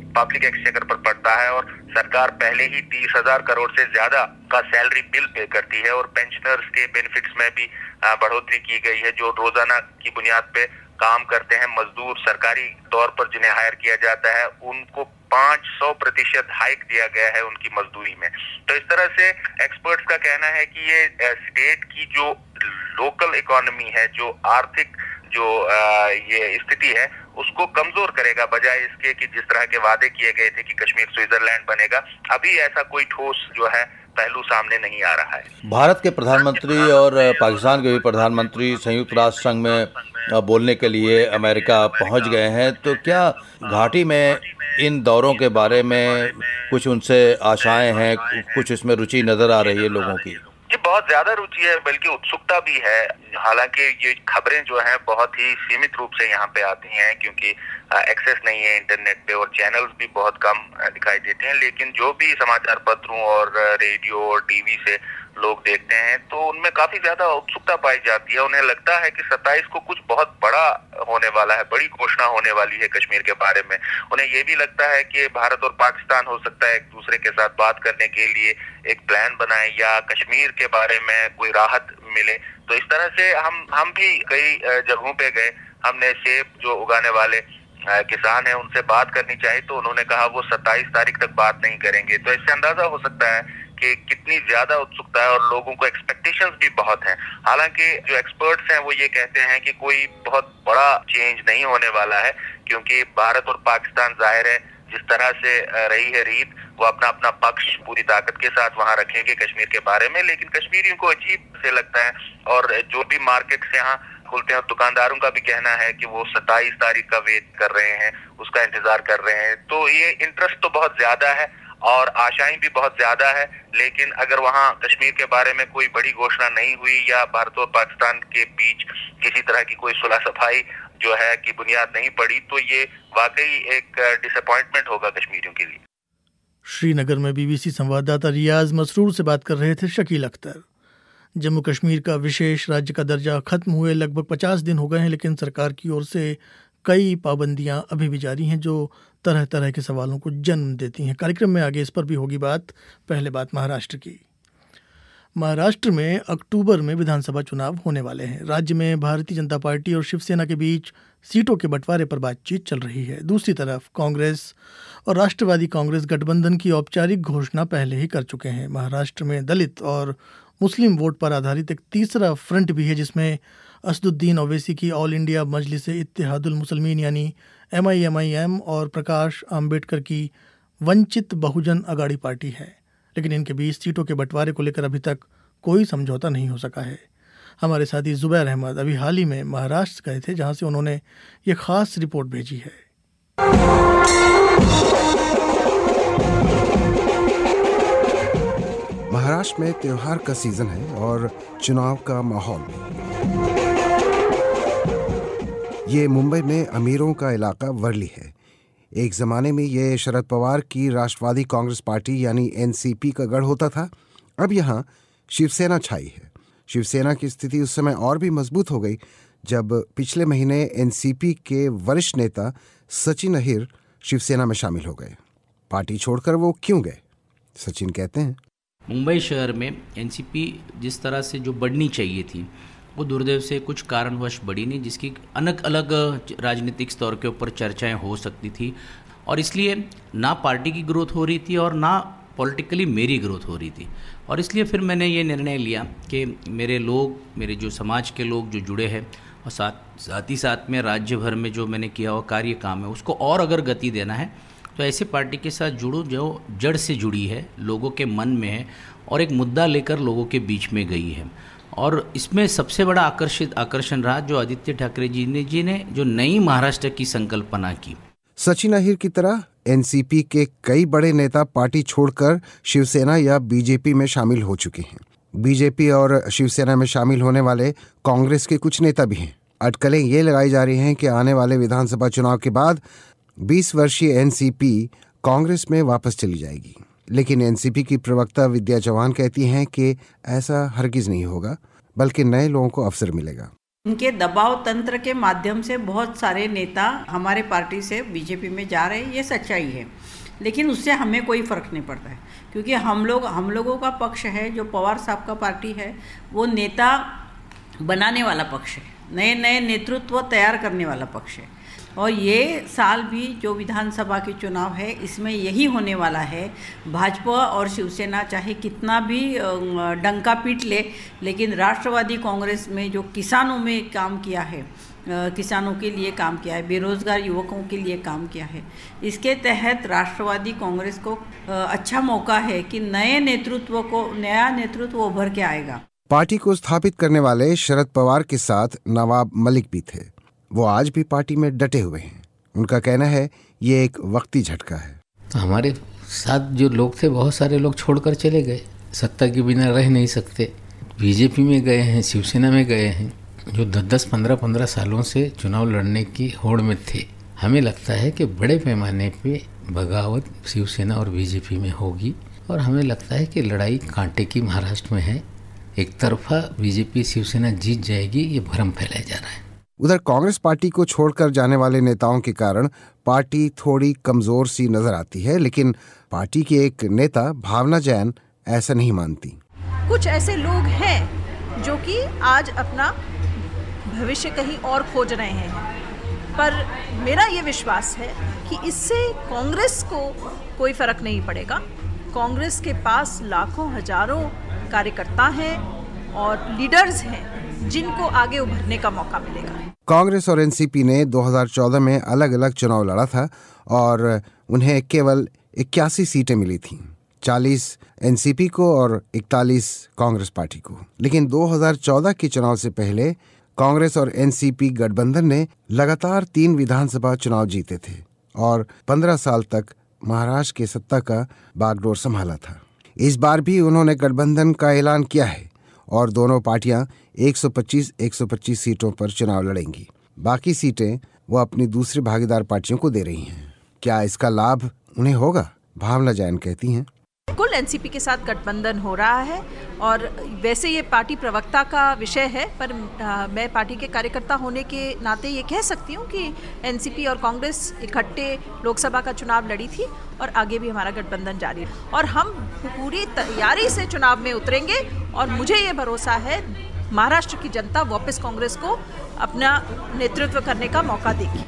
पब्लिक एक्सचेकर पर पड़ता है और सरकार पहले ही 30,000 करोड़ से ज्यादा का सैलरी बिल पे करती है और पेंशनर्स के बेनिफिट्स में भी बढ़ोतरी की गई है। जो रोजाना की बुनियाद पे काम करते हैं मजदूर सरकारी तौर पर जिन्हें हायर किया जाता है, उनको 500% हाइक दिया गया है उनकी मजदूरी में। तो इस तरह से एक्सपर्ट्स का कहना है कि ये स्टेट की जो लोकल इकोनॉमी है, जो आर्थिक जो ये स्थिति है, उसको कमजोर करेगा, बजाय इसके कि जिस तरह के वादे किए गए थे कि कश्मीर स्विट्जरलैंड बनेगा। अभी ऐसा कोई ठोस जो है पहलू सामने नहीं आ रहा है। भारत के प्रधानमंत्री और पाकिस्तान के भी प्रधानमंत्री संयुक्त राष्ट्र संघ में बोलने के लिए अमेरिका पहुंच गए हैं, तो क्या घाटी में इन दौरों के बारे में कुछ उनसे आशाएं हैं, कुछ इसमें रुचि नजर आ रही है लोगों की? जी, बहुत ज्यादा रुचि है, बल्कि उत्सुकता भी है। हालांकि ये खबरें जो हैं बहुत ही सीमित रूप से यहाँ पे आती हैं, क्योंकि एक्सेस नहीं है इंटरनेट पे और चैनल्स भी बहुत कम दिखाई देते हैं। लेकिन जो भी समाचार पत्रों और रेडियो और टीवी से लोग देखते हैं, तो उनमें काफी ज्यादा उत्सुकता पाई जाती है। उन्हें लगता है कि 27 को कुछ बहुत बड़ा होने वाला है, बड़ी घोषणा होने वाली है कश्मीर के बारे में। उन्हें ये भी लगता है कि भारत और पाकिस्तान हो सकता है एक दूसरे के साथ बात करने के लिए एक प्लान बनाए या कश्मीर के बारे में कोई राहत मिले। तो इस तरह से हम भी कई जगहों पे गए, हमने सेब जो उगाने वाले किसान हैं उनसे बात करनी चाहिए, तो उन्होंने कहा वो 27 तारीख तक बात नहीं करेंगे। तो इससे अंदाजा हो सकता है कि कितनी ज्यादा उत्सुकता है और लोगों को एक्सपेक्टेशंस भी बहुत हैं। हालांकि जो एक्सपर्ट्स हैं वो ये कहते हैं कि कोई बहुत बड़ा चेंज नहीं होने वाला है, क्योंकि भारत और पाकिस्तान जाहिर है जिस तरह से रही है रीत, वो अपना अपना पक्ष पूरी ताकत के साथ वहां रखेंगे कश्मीर के बारे में। लेकिन कश्मीरियों को अजीब से लगता है, और जो भी मार्केट्स यहाँ खुलते हैं दुकानदारों का भी कहना है कि वो 27 तारीख का वेट कर रहे हैं, उसका इंतजार कर रहे हैं। तो ये इंटरेस्ट तो बहुत ज्यादा है और आशाएं भी बहुत ज्यादा है। लेकिन अगर वहां कश्मीर के बारे में कोई बड़ी घोषणा नहीं हुई या भारत और पाकिस्तान के बीच किसी तरह की कोई सुलह सफाई जो है की बुनियाद नहीं पड़ी, तो ये वाकई एक डिसअपॉइंटमेंट होगा कश्मीरियों के लिए। श्रीनगर में बीबीसी संवाददाता रियाज मसरूर से बात कर रहे थे शकील अख्तर। जम्मू कश्मीर का विशेष राज्य का दर्जा खत्म हुए लगभग 50 दिन हो गए हैं, लेकिन सरकार की ओर से कई पाबंदियां अभी भी जारी हैं जो तरह तरह के सवालों को जन्म देती हैं। कार्यक्रम में आगे इस पर भी होगी बात। पहले बात महाराष्ट्र की। महाराष्ट्र में अक्टूबर में विधानसभा चुनाव होने वाले हैं। राज्य में भारतीय जनता पार्टी और शिवसेना के बीच सीटों के बंटवारे पर बातचीत चल रही है। दूसरी तरफ कांग्रेस और राष्ट्रवादी कांग्रेस गठबंधन की औपचारिक घोषणा पहले ही कर चुके हैं। महाराष्ट्र में दलित और मुस्लिम वोट पर आधारित एक तीसरा फ्रंट भी है, जिसमें असदुद्दीन ओवैसी की ऑल इंडिया मजलिस-ए-इत्तेहादुल मुस्लिमीन यानी MIMIM और प्रकाश आम्बेडकर की वंचित बहुजन अगाड़ी पार्टी है। लेकिन इनके बीच सीटों के बंटवारे को लेकर अभी तक कोई समझौता नहीं हो सका है। हमारे साथी जुबैर अहमद अभी हाल ही में महाराष्ट्र गए थे, जहां से उन्होंने ये खास रिपोर्ट भेजी है। महाराष्ट्र में त्योहार का सीजन है और चुनाव का माहौल भी। ये मुंबई में अमीरों का इलाका वर्ली है। एक ज़माने में ये शरद पवार की राष्ट्रवादी कांग्रेस पार्टी यानी NCP का गढ़ होता था। अब यहाँ शिवसेना छाई है। शिवसेना की स्थिति उस समय और भी मजबूत हो गई जब पिछले महीने NCP के वरिष्ठ नेता सचिन अहिर शिवसेना में शामिल हो गए। पार्टी छोड़कर वो क्यों गए? सचिन कहते हैं, मुंबई शहर में NCP जिस तरह से जो बढ़नी चाहिए थी वो दुर्दैव से कुछ कारणवश बढ़ी नहीं, जिसकी अलग अलग राजनीतिक स्तर के ऊपर चर्चाएं हो सकती थी और इसलिए ना पार्टी की ग्रोथ हो रही थी और ना पॉलिटिकली मेरी ग्रोथ हो रही थी। और इसलिए फिर मैंने ये निर्णय लिया कि मेरे लोग, मेरे जो समाज के लोग जो जुड़े हैं और साथ ही साथ में राज्य भर में जो मैंने किया हुआ कार्य काम है उसको और अगर गति देना है तो ऐसे पार्टी के साथ जुड़ो जो जड़ से जुड़ी है, लोगों के मन में है और एक मुद्दा लेकर लोगों के बीच में गई है। और इसमें सबसे बड़ा आकर्षण रहा जो आदित्य ठाकरे जी ने जो नई महाराष्ट्र की संकल्पना की। सचिन अहिर की तरह NCP के कई बड़े नेता पार्टी छोड़कर शिवसेना या BJP में शामिल हो चुके हैं। BJP और शिवसेना में शामिल होने वाले कांग्रेस के कुछ नेता भी हैं। अटकलें ये लगाई जा रही हैं कि आने वाले विधानसभा चुनाव के बाद 20 वर्षीय NCP कांग्रेस में वापस चली जाएगी। लेकिन NCP की प्रवक्ता विद्या चौहान कहती हैं कि ऐसा हरगिज नहीं होगा, बल्कि नए लोगों को अवसर मिलेगा। उनके दबाव तंत्र के माध्यम से बहुत सारे नेता हमारे पार्टी से बीजेपी में जा रहे हैं, ये सच्चाई है। लेकिन उससे हमें कोई फ़र्क नहीं पड़ता है, क्योंकि हम लोगों का पक्ष है, जो पवार साहब का पार्टी है, वो नेता बनाने वाला पक्ष है, नए नए नेतृत्व तैयार करने वाला पक्ष है। और ये साल भी जो विधानसभा के चुनाव है, इसमें यही होने वाला है। भाजपा और शिवसेना चाहे कितना भी डंका पीट ले, लेकिन राष्ट्रवादी कांग्रेस में जो किसानों में काम किया है, किसानों के लिए काम किया है, बेरोजगार युवकों के लिए काम किया है, इसके तहत राष्ट्रवादी कांग्रेस को अच्छा मौका है कि नया नेतृत्व उभर के आएगा। पार्टी को स्थापित करने वाले शरद पवार के साथ नवाब मलिक भी थे। वो आज भी पार्टी में डटे हुए हैं। उनका कहना है ये एक वक्ती झटका है। तो हमारे साथ जो लोग थे, बहुत सारे लोग छोड़कर चले गए, सत्ता के बिना रह नहीं सकते। बीजेपी में गए हैं, शिवसेना में गए हैं, जो 10-10, 15-15 सालों से चुनाव लड़ने की होड़ में थे। हमें लगता है कि बड़े पैमाने पे बगावत शिवसेना और बीजेपी में होगी, और हमें लगता है कि लड़ाई कांटे की महाराष्ट्र में है। एक तरफा बीजेपी शिवसेना जीत जाएगी, ये भ्रम फैलाया जा रहा है। उधर कांग्रेस पार्टी को छोड़कर जाने वाले नेताओं के कारण पार्टी थोड़ी कमजोर सी नजर आती है, लेकिन पार्टी की एक नेता भावना जैन ऐसा नहीं मानती। कुछ ऐसे लोग हैं जो कि आज अपना भविष्य कहीं और खोज रहे हैं, पर मेरा ये विश्वास है कि इससे कांग्रेस को कोई फर्क नहीं पड़ेगा। कांग्रेस के पास लाखों हजारों कार्यकर्ता हैं और लीडर्स हैं जिनको आगे उभरने का मौका मिलेगा। कांग्रेस और एनसीपी ने 2014 में अलग अलग चुनाव लड़ा था और उन्हें केवल 81 सीटें मिली थीं, 40 एनसीपी को और 41 कांग्रेस पार्टी को। लेकिन 2014 के चुनाव से पहले कांग्रेस और एनसीपी गठबंधन ने लगातार 3 विधानसभा चुनाव जीते थे और 15 साल तक महाराष्ट्र की सत्ता का बागडोर संभाला था। इस बार भी उन्होंने गठबंधन का ऐलान किया है और दोनों पार्टियां 125 सीटों पर चुनाव लड़ेंगी। बाकी सीटें वो अपनी दूसरी भागीदार पार्टियों को दे रही हैं। क्या इसका लाभ उन्हें होगा? भावना जैन कहती हैं। कुल एनसीपी के साथ गठबंधन हो रहा है और वैसे ये पार्टी प्रवक्ता का विषय है, पर मैं पार्टी के कार्यकर्ता होने के नाते ये कह सकती हूँ कि एनसीपी और कांग्रेस इकट्ठे लोकसभा का चुनाव लड़ी थी और आगे भी हमारा गठबंधन जारी है और हम पूरी तैयारी से चुनाव में उतरेंगे और मुझे ये भरोसा है महाराष्ट्र की जनता वापस कांग्रेस को अपना नेतृत्व करने का मौका देगी।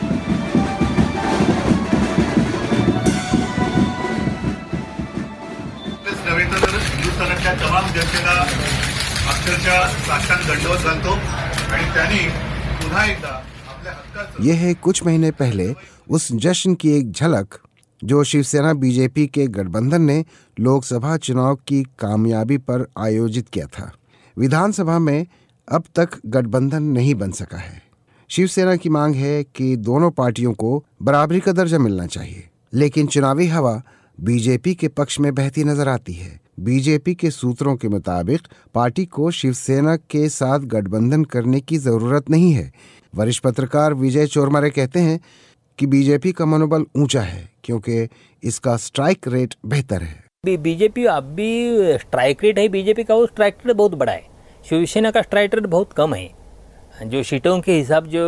हिंदुस्थानाच्या तमाम जनतेला अक्षरशः साष्टांग दंडवत घालतो आणि त्यांनी पुन्हा एकदा आपल्या हक्काचं। यह है कुछ महीने पहले उस जश्न की एक झलक जो शिवसेना बीजेपी के गठबंधन ने लोकसभा चुनाव की कामयाबी पर आयोजित किया था। विधानसभा में अब तक गठबंधन नहीं बन सका है। शिवसेना की मांग है कि दोनों पार्टियों को बराबरी का दर्जा मिलना चाहिए, लेकिन चुनावी हवा बीजेपी के पक्ष में बहती नजर आती है। बीजेपी के सूत्रों के मुताबिक पार्टी को शिवसेना के साथ गठबंधन करने की जरूरत नहीं है। वरिष्ठ पत्रकार विजय चोरमारे कहते हैं कि बीजेपी का मनोबल ऊंचा है क्योंकि इसका स्ट्राइक रेट बेहतर है। बीजेपी अब भी स्ट्राइक रेट है बीजेपी का, वो स्ट्राइक रेट बहुत बड़ा है। शिवसेना का स्ट्राइक रेट बहुत कम है। जो सीटों के हिसाब जो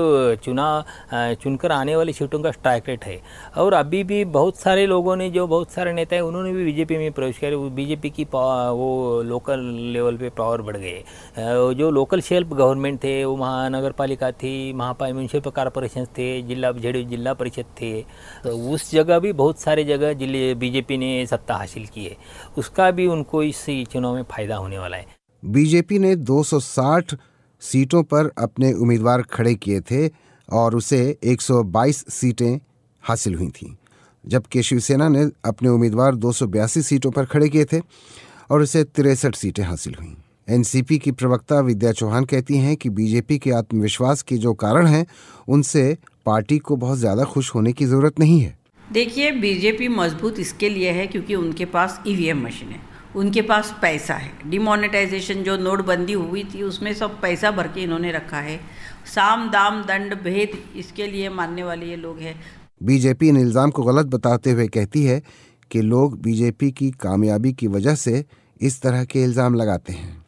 चुनकर आने वाली सीटों का स्ट्राइक रेट है। और अभी भी बहुत सारे लोगों ने, जो बहुत सारे नेता हैं, उन्होंने भी बीजेपी में प्रवेश किया। बीजेपी की वो लोकल लेवल पे पावर बढ़ गए। जो लोकल सेल्फ गवर्नमेंट थे, वो महानगर पालिका थी, म्यूनसिपल कॉरपोरेशन थे, जिला परिषद थे, तो उस जगह भी बहुत सारे जगह बीजेपी ने सत्ता हासिल की है। उसका भी उनको इस चुनाव में फायदा होने वाला है। बीजेपी ने 260 सीटों पर अपने उम्मीदवार खड़े किए थे और उसे 122 सीटें हासिल हुई थीं, जबकि शिवसेना ने अपने उम्मीदवार 282 सीटों पर खड़े किए थे और उसे 63 सीटें हासिल हुईं। एनसीपी की प्रवक्ता विद्या चौहान कहती हैं कि बीजेपी के आत्मविश्वास के जो कारण हैं, उनसे पार्टी को बहुत ज़्यादा खुश होने की ज़रूरत नहीं है। देखिए, बीजेपी मजबूत इसके लिए है क्योंकि उनके पास ईवीएम मशीन है, उनके पास पैसा है। डिमोनेटाइजेशन जो नोटबंदी हुई थी उसमें सब पैसा भर के इन्होंने रखा है। साम दाम दंड भेद इसके लिए मानने वाले ये लोग हैं। बीजेपी इन इल्ज़ाम को गलत बताते हुए कहती है कि लोग बीजेपी की कामयाबी की वजह से इस तरह के इल्ज़ाम लगाते हैं।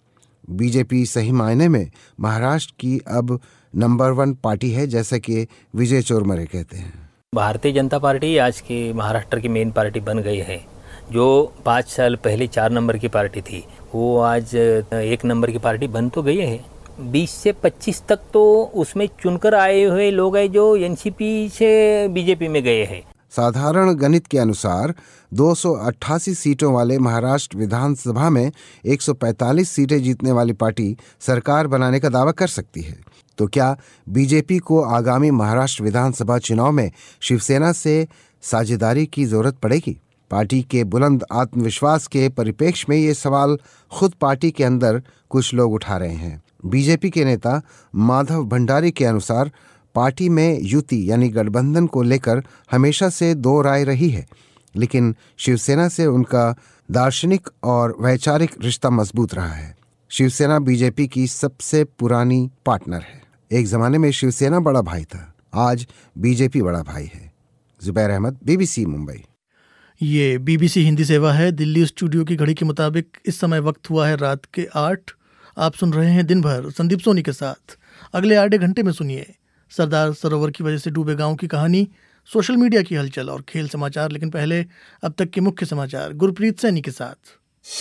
बीजेपी सही मायने में महाराष्ट्र की अब नंबर 1 पार्टी है, जैसा कि विजय चोरमरे कहते हैं। भारतीय जनता पार्टी आज की महाराष्ट्र की मेन पार्टी बन गई है। जो 5 साल पहले 4 नंबर की पार्टी थी वो आज 1 नंबर की पार्टी बन तो गई है। 20 से 25 तक तो उसमें चुनकर आए हुए लोग हैं जो एनसीपी से बीजेपी में गए हैं। साधारण गणित के अनुसार 288 सीटों वाले महाराष्ट्र विधानसभा में 145 सीटें जीतने वाली पार्टी सरकार बनाने का दावा कर सकती है। तो क्या बीजेपी को आगामी महाराष्ट्र विधानसभा चुनाव में शिवसेना से साझेदारी की जरूरत पड़ेगी? पार्टी के बुलंद आत्मविश्वास के परिप्रेक्ष्य में ये सवाल खुद पार्टी के अंदर कुछ लोग उठा रहे हैं। बीजेपी के नेता माधव भंडारी के अनुसार पार्टी में युति यानी गठबंधन को लेकर हमेशा से 2 राय रही है, लेकिन शिवसेना से उनका दार्शनिक और वैचारिक रिश्ता मजबूत रहा है। शिवसेना बीजेपी की सबसे पुरानी पार्टनर है। एक जमाने में शिवसेना बड़ा भाई था, आज बीजेपी बड़ा भाई है। जुबैर अहमद, BBC मुंबई। ये BBC हिंदी सेवा है। दिल्ली स्टूडियो की घड़ी के मुताबिक इस समय वक्त हुआ है रात के 8। आप सुन रहे हैं दिन भर संदीप सोनी के साथ। अगले आधे घंटे में सुनिए सरदार सरोवर की वजह से डूबे गांव की कहानी, सोशल मीडिया की हलचल और खेल समाचार। लेकिन पहले अब तक के मुख्य समाचार गुरप्रीत सैनी के साथ।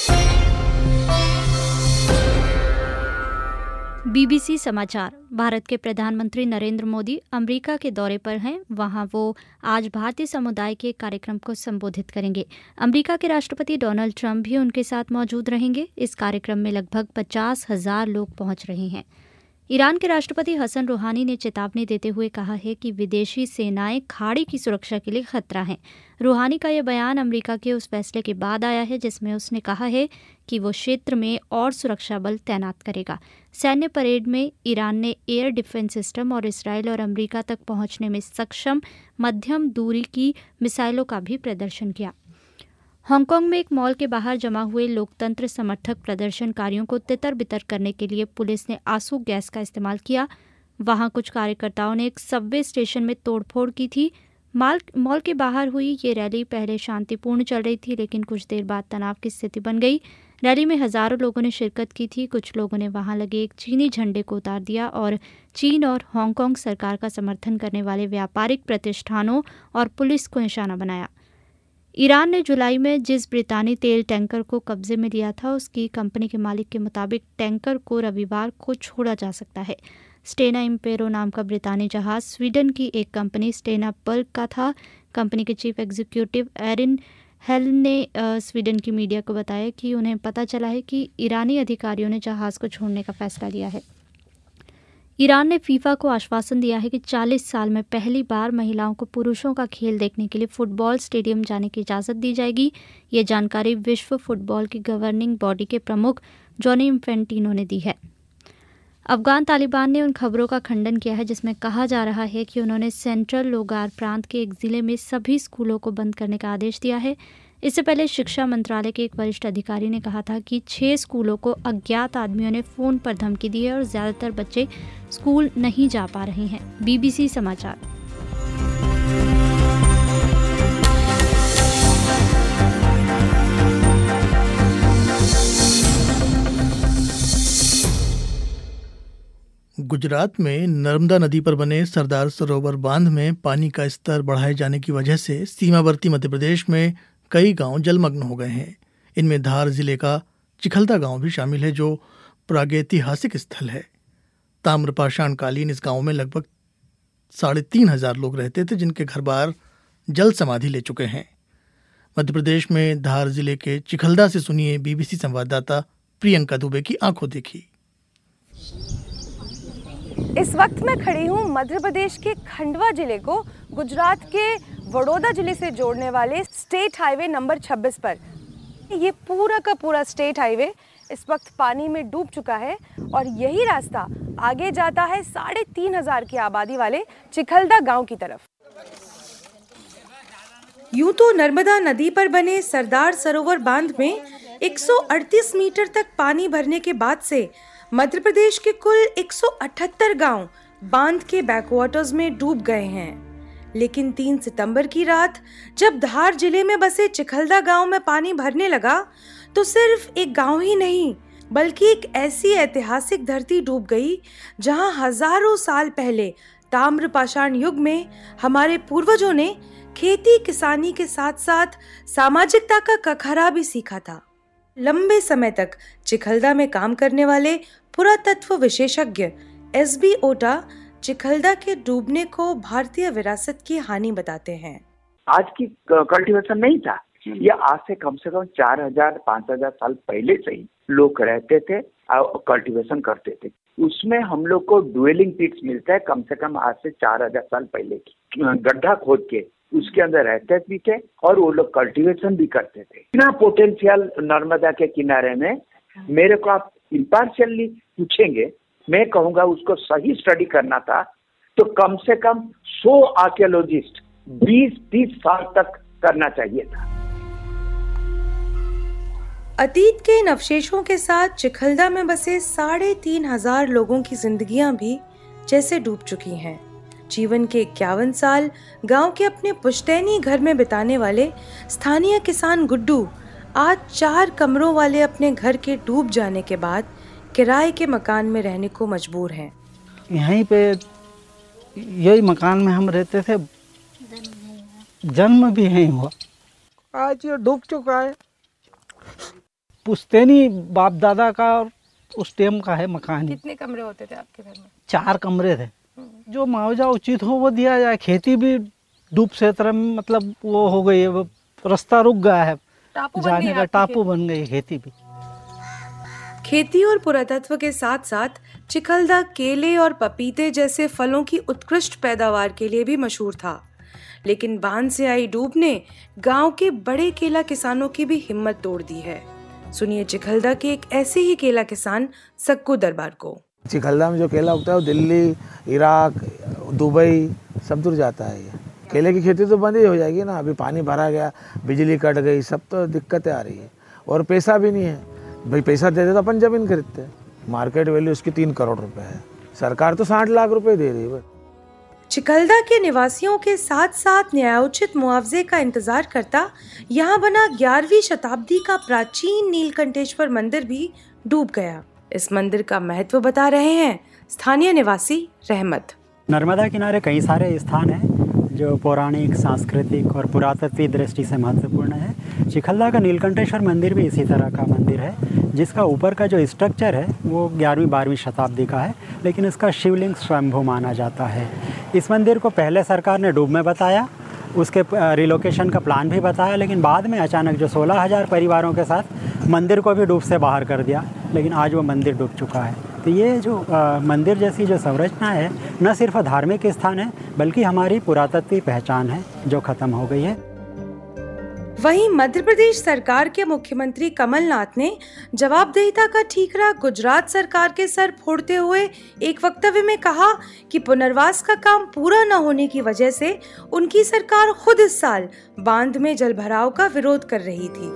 BBC समाचार। भारत के प्रधानमंत्री नरेंद्र मोदी अमेरिका के दौरे पर हैं। वहां वो आज भारतीय समुदाय के कार्यक्रम को संबोधित करेंगे। अमेरिका के राष्ट्रपति डोनाल्ड ट्रंप भी उनके साथ मौजूद रहेंगे। इस कार्यक्रम में लगभग 50,000 लोग पहुंच रहे हैं। ईरान के राष्ट्रपति हसन रूहानी ने चेतावनी देते हुए कहा है कि विदेशी सेनाएं खाड़ी की सुरक्षा के लिए खतरा हैं। रूहानी का यह बयान अमेरिका के उस फैसले के बाद आया है जिसमें उसने कहा है कि वो क्षेत्र में और सुरक्षा बल तैनात करेगा। सैन्य परेड में ईरान ने एयर डिफेंस सिस्टम और इसराइल और अमेरिका तक पहुंचने में सक्षम मध्यम दूरी की मिसाइलों का भी प्रदर्शन किया। हांगकांग में एक मॉल के बाहर जमा हुए लोकतंत्र समर्थक प्रदर्शनकारियों को तितर बितर करने के लिए पुलिस ने आंसू गैस का इस्तेमाल किया। वहां कुछ कार्यकर्ताओं ने एक सबवे स्टेशन में तोड़फोड़ की थी। मॉल के बाहर हुई ये रैली पहले शांतिपूर्ण चल रही थी, लेकिन कुछ देर बाद तनाव की स्थिति बन गई। रैली में हजारों लोगों ने शिरकत की थी। कुछ लोगों ने वहां लगे एक चीनी झंडे को उतार दिया और चीन और हांगकांग सरकार का समर्थन करने वाले व्यापारिक प्रतिष्ठानों और पुलिस को निशाना बनाया। ईरान ने जुलाई में जिस ब्रितानी तेल टैंकर को कब्जे में लिया था, उसकी कंपनी के मालिक के मुताबिक टैंकर को रविवार को छोड़ा जा सकता है। स्टेना इम्पेरो नाम का ब्रितानी जहाज स्वीडन की एक कंपनी स्टेना बल्क का था। कंपनी के चीफ एग्जीक्यूटिव एरिन हेल ने स्वीडन की मीडिया को बताया कि उन्हें पता चला है कि ईरानी अधिकारियों ने जहाज को छोड़ने का फैसला लिया है। ईरान ने फीफा को आश्वासन दिया है कि 40 साल में पहली बार महिलाओं को पुरुषों का खेल देखने के लिए फुटबॉल स्टेडियम जाने की इजाज़त दी जाएगी। ये जानकारी विश्व फुटबॉल की गवर्निंग बॉडी के प्रमुख जॉनी इन्फेंटिनो ने दी है। अफगान तालिबान ने उन खबरों का खंडन किया है जिसमें कहा जा रहा है कि उन्होंने सेंट्रल लोगार प्रांत के एक ज़िले में सभी स्कूलों को बंद करने का आदेश दिया है। इससे पहले शिक्षा मंत्रालय के एक वरिष्ठ अधिकारी ने कहा था कि 6 स्कूलों को अज्ञात आदमियों ने फ़ोन पर धमकी दी है और ज़्यादातर बच्चे स्कूल नहीं जा पा रहे हैं। BBC समाचार। गुजरात में नर्मदा नदी पर बने सरदार सरोवर बांध में पानी का स्तर बढ़ाए जाने की वजह से सीमावर्ती मध्य प्रदेश में कई गांव जलमग्न हो गए हैं। इनमें धार जिले का चिखलदा गांव भी शामिल है, जो प्रागैतिहासिक स्थल है। ताम्रपाषाणकालीन इस गांव में लगभग 3,500 लोग रहते थे, जिनके घर बार जल समाधि ले चुके हैं। मध्य प्रदेश में धार जिले के चिखलदा से सुनिए BBC संवाददाता प्रियंका दुबे की आंखों देखी। इस वक्त मैं खड़ी हूँ मध्य प्रदेश के खंडवा जिले को गुजरात के वडोदरा जिले से जोड़ने वाले स्टेट हाईवे नंबर 26 पर। ये पूरा का पूरा स्टेट हाईवे इस वक्त पानी में डूब चुका है और यही रास्ता आगे जाता है 3,500 की आबादी वाले चिखलदा गांव की तरफ। यूं तो नर्मदा नदी पर बने सरदार सरोवर बांध में 138 मीटर तक पानी भरने के बाद से मध्य प्रदेश के कुल 178 गांव बांध के बैकवाटर्स में डूब गए हैं। लेकिन 3 सितंबर की रात जब धार जिले में बसे चिखलदा गांव में पानी भरने लगा तो सिर्फ एक गांव ही नहीं बल्कि एक ऐसी ऐतिहासिक धरती डूब गई जहां हजारों साल पहले ताम्रपाषाण युग में हमारे पूर्वजों ने खेती किसानी के साथ साथ सामाजिकता का कखरा भी सीखा था। लंबे समय तक चिखलदा में काम करने वाले पुरातत्व विशेषज्ञ एसबी ओटा चिखलदा के डूबने को भारतीय विरासत की हानि बताते हैं। आज की कल्टीवेशन नहीं था, ये आज से कम 4000-5000 साल पहले से ही लोग रहते थे और कल्टीवेशन करते थे। उसमें हम लोग को ड्वेलिंग पिट्स मिलता है कम से कम आज से 4000 साल पहले की। गड्ढा खोद के उसके अंदर रहते भी थे और वो लोग कल्टीवेशन भी करते थे। इतना पोटेंशियल नर्मदा के किनारे में, मेरे को आप इम्पार्शियली पूछेंगे, मैं कहूँगा उसको सही स्टडी करना था तो कम से कम 100 आर्कियोलॉजिस्ट 20-30 साल तक करना चाहिए था। अतीत के इन अवशेषों के साथ चिखलदा में बसे 3500 लोगों की जिंदगियां भी जैसे डूब चुकी हैं। जीवन के 51 साल गांव के अपने पुश्तैनी घर में बिताने वाले स्थानीय किसान गुड्डू आज 4 कमरों वाले अपने घर के डूब जाने के बाद किराए के मकान में रहने को मजबूर हैं। यहीं पे यही मकान में हम रहते थे, जन्म भी यहीं हुआ। आज ये डूब चुका है। पुश्तैनी बाप दादा का और उस टाइम का है मकान। कितने कमरे होते थे आपके घर में? 4 कमरे थे। जो मुआवजा उचित हो वो दिया जाए। खेती भी डूब क्षेत्र में मतलब वो हो गई है, रास्ता रुक गया है जाने का, टापू बन गई खेती भी। खेती और पुरातत्व के साथ साथ चिखलदा केले और पपीते जैसे फलों की उत्कृष्ट पैदावार के लिए भी मशहूर था। लेकिन बांध से आई डूब ने गांव के बड़े केला किसानों की भी हिम्मत तोड़ दी है। सुनिए चिखलदा के एक ऐसे ही केला किसान सक्कू दरबार को। चिखलदा में जो केला उगता है वो दिल्ली, इराक, दुबई सब दूर जाता है। ये केले की खेती तो बंद ही हो जाएगी ना। अभी पानी भरा गया, बिजली कट गई, सब तो दिक्कतें आ रही है और पैसा भी नहीं है। भाई पैसा देते तो अपन जमीन खरीदते। मार्केट वैल्यू उसकी 3 करोड़ रुपए है, सरकार तो 60 लाख रुपए दे रही है। चिखलदा के निवासियों के साथ साथ न्यायोचित मुआवजे का इंतजार करता यहाँ बना 11वीं शताब्दी का प्राचीन नीलकंठेश्वर मंदिर भी डूब गया। इस मंदिर का महत्व बता रहे हैं स्थानीय निवासी रहमत। नर्मदा किनारे कई सारे स्थान हैं जो पौराणिक, सांस्कृतिक और पुरातत्वीय दृष्टि से महत्वपूर्ण है। चिखलदा का नीलकंठेश्वर मंदिर भी इसी तरह का मंदिर है, जिसका ऊपर का जो स्ट्रक्चर है वो 11वीं-12वीं शताब्दी का है, लेकिन इसका शिवलिंग स्वयंभू माना जाता है। इस मंदिर को पहले सरकार ने डूब में बताया, उसके रिलोकेशन का प्लान भी बताया, लेकिन बाद में अचानक जो 16,000 परिवारों के साथ मंदिर को भी डूब से बाहर कर दिया। लेकिन आज वो मंदिर डूब चुका है। तो ये जो मंदिर जैसी जो संरचना है न सिर्फ धार्मिक स्थान है बल्कि हमारी पुरातत्वीय पहचान है जो खत्म हो गई है। वहीं मध्य प्रदेश सरकार के मुख्यमंत्री कमलनाथ ने जवाबदेहिता का ठीकरा गुजरात सरकार के सर फोड़ते हुए एक वक्तव्य में कहा कि पुनर्वास का काम पूरा न होने की वजह से उनकी सरकार खुद इस साल बांध में जलभराव का विरोध कर रही थी।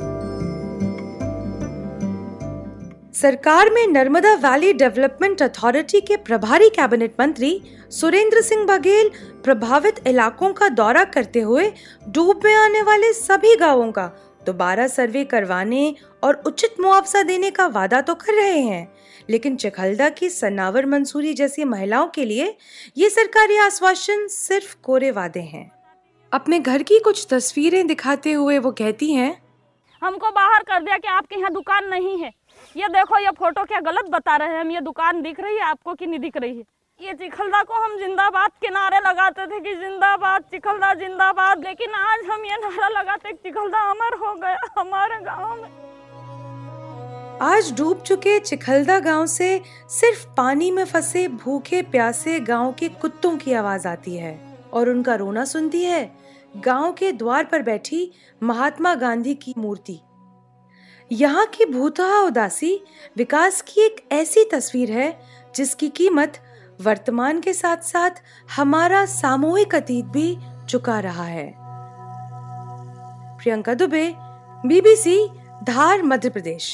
सरकार में नर्मदा वैली डेवलपमेंट अथॉरिटी के प्रभारी कैबिनेट मंत्री सुरेंद्र सिंह बघेल प्रभावित इलाकों का दौरा करते हुए डूब में आने वाले सभी गांवों का दोबारा सर्वे करवाने और उचित मुआवजा देने का वादा तो कर रहे हैं, लेकिन चिखलदा की सनावर मंसूरी जैसी महिलाओं के लिए ये सरकारी आश्वासन सिर्फ कोरे वादे हैं। अपने घर की कुछ तस्वीरें दिखाते हुए वो कहती हैं, हमको बाहर कर दिया कि आपके यहाँ दुकान नहीं है। ये देखो, ये फोटो क्या गलत बता रहे हैं हम। ये दुकान दिख रही है आपको कि नहीं दिख रही है? ये चिखलदा को हम जिंदाबाद के नारे लगाते थे कि जिंदाबाद चिखलदा जिंदाबाद, लेकिन आज हम ये नारा लगाते चिखलदा अमर हो गया हमारे गांव में। आज डूब चुके चिखलदा गांव से सिर्फ पानी में फंसे भूखे प्यासे गांव के कुत्तों की आवाज आती है और उनका रोना सुनती है गांव के द्वार पर बैठी महात्मा गांधी की मूर्ति। यहाँ की भूतहा उदासी विकास की एक ऐसी तस्वीर है जिसकी कीमत वर्तमान के साथ साथ हमारा सामूहिक अतीत भी चुका रहा है। प्रियंका दुबे, बीबीसी, धार, मध्य प्रदेश।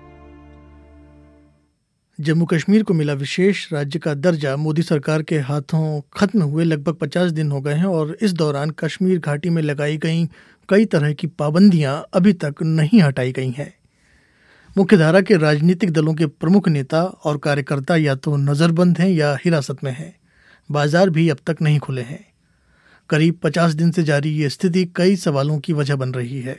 जम्मू कश्मीर को मिला विशेष राज्य का दर्जा मोदी सरकार के हाथों खत्म हुए लगभग 50 दिन हो गए हैं और इस दौरान कश्मीर घाटी में लगाई गई कई तरह की पाबंदियां अभी तक नहीं हटाई गई हैं। मुख्यधारा के राजनीतिक दलों के प्रमुख नेता और कार्यकर्ता या तो नज़रबंद हैं या हिरासत में हैं। बाजार भी अब तक नहीं खुले हैं। करीब 50 दिन से जारी ये स्थिति कई सवालों की वजह बन रही है।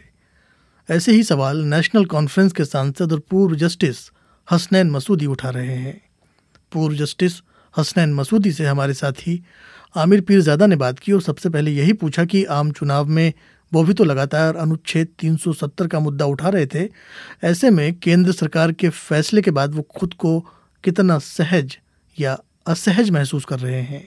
ऐसे ही सवाल नेशनल कॉन्फ्रेंस के सांसद और पूर्व जस्टिस हसनैन मसूदी उठा रहे हैं। पूर्व जस्टिस हसनैन मसूदी से हमारे साथी आमिर पीरजादा ने बात की और सबसे पहले यही पूछा कि आम चुनाव में वो भी तो लगातार अनुच्छेद 370 का मुद्दा उठा रहे थे। ऐसे में केंद्र सरकार के फैसले के बाद वो खुद को कितना सहज या असहज महसूस कर रहे हैं।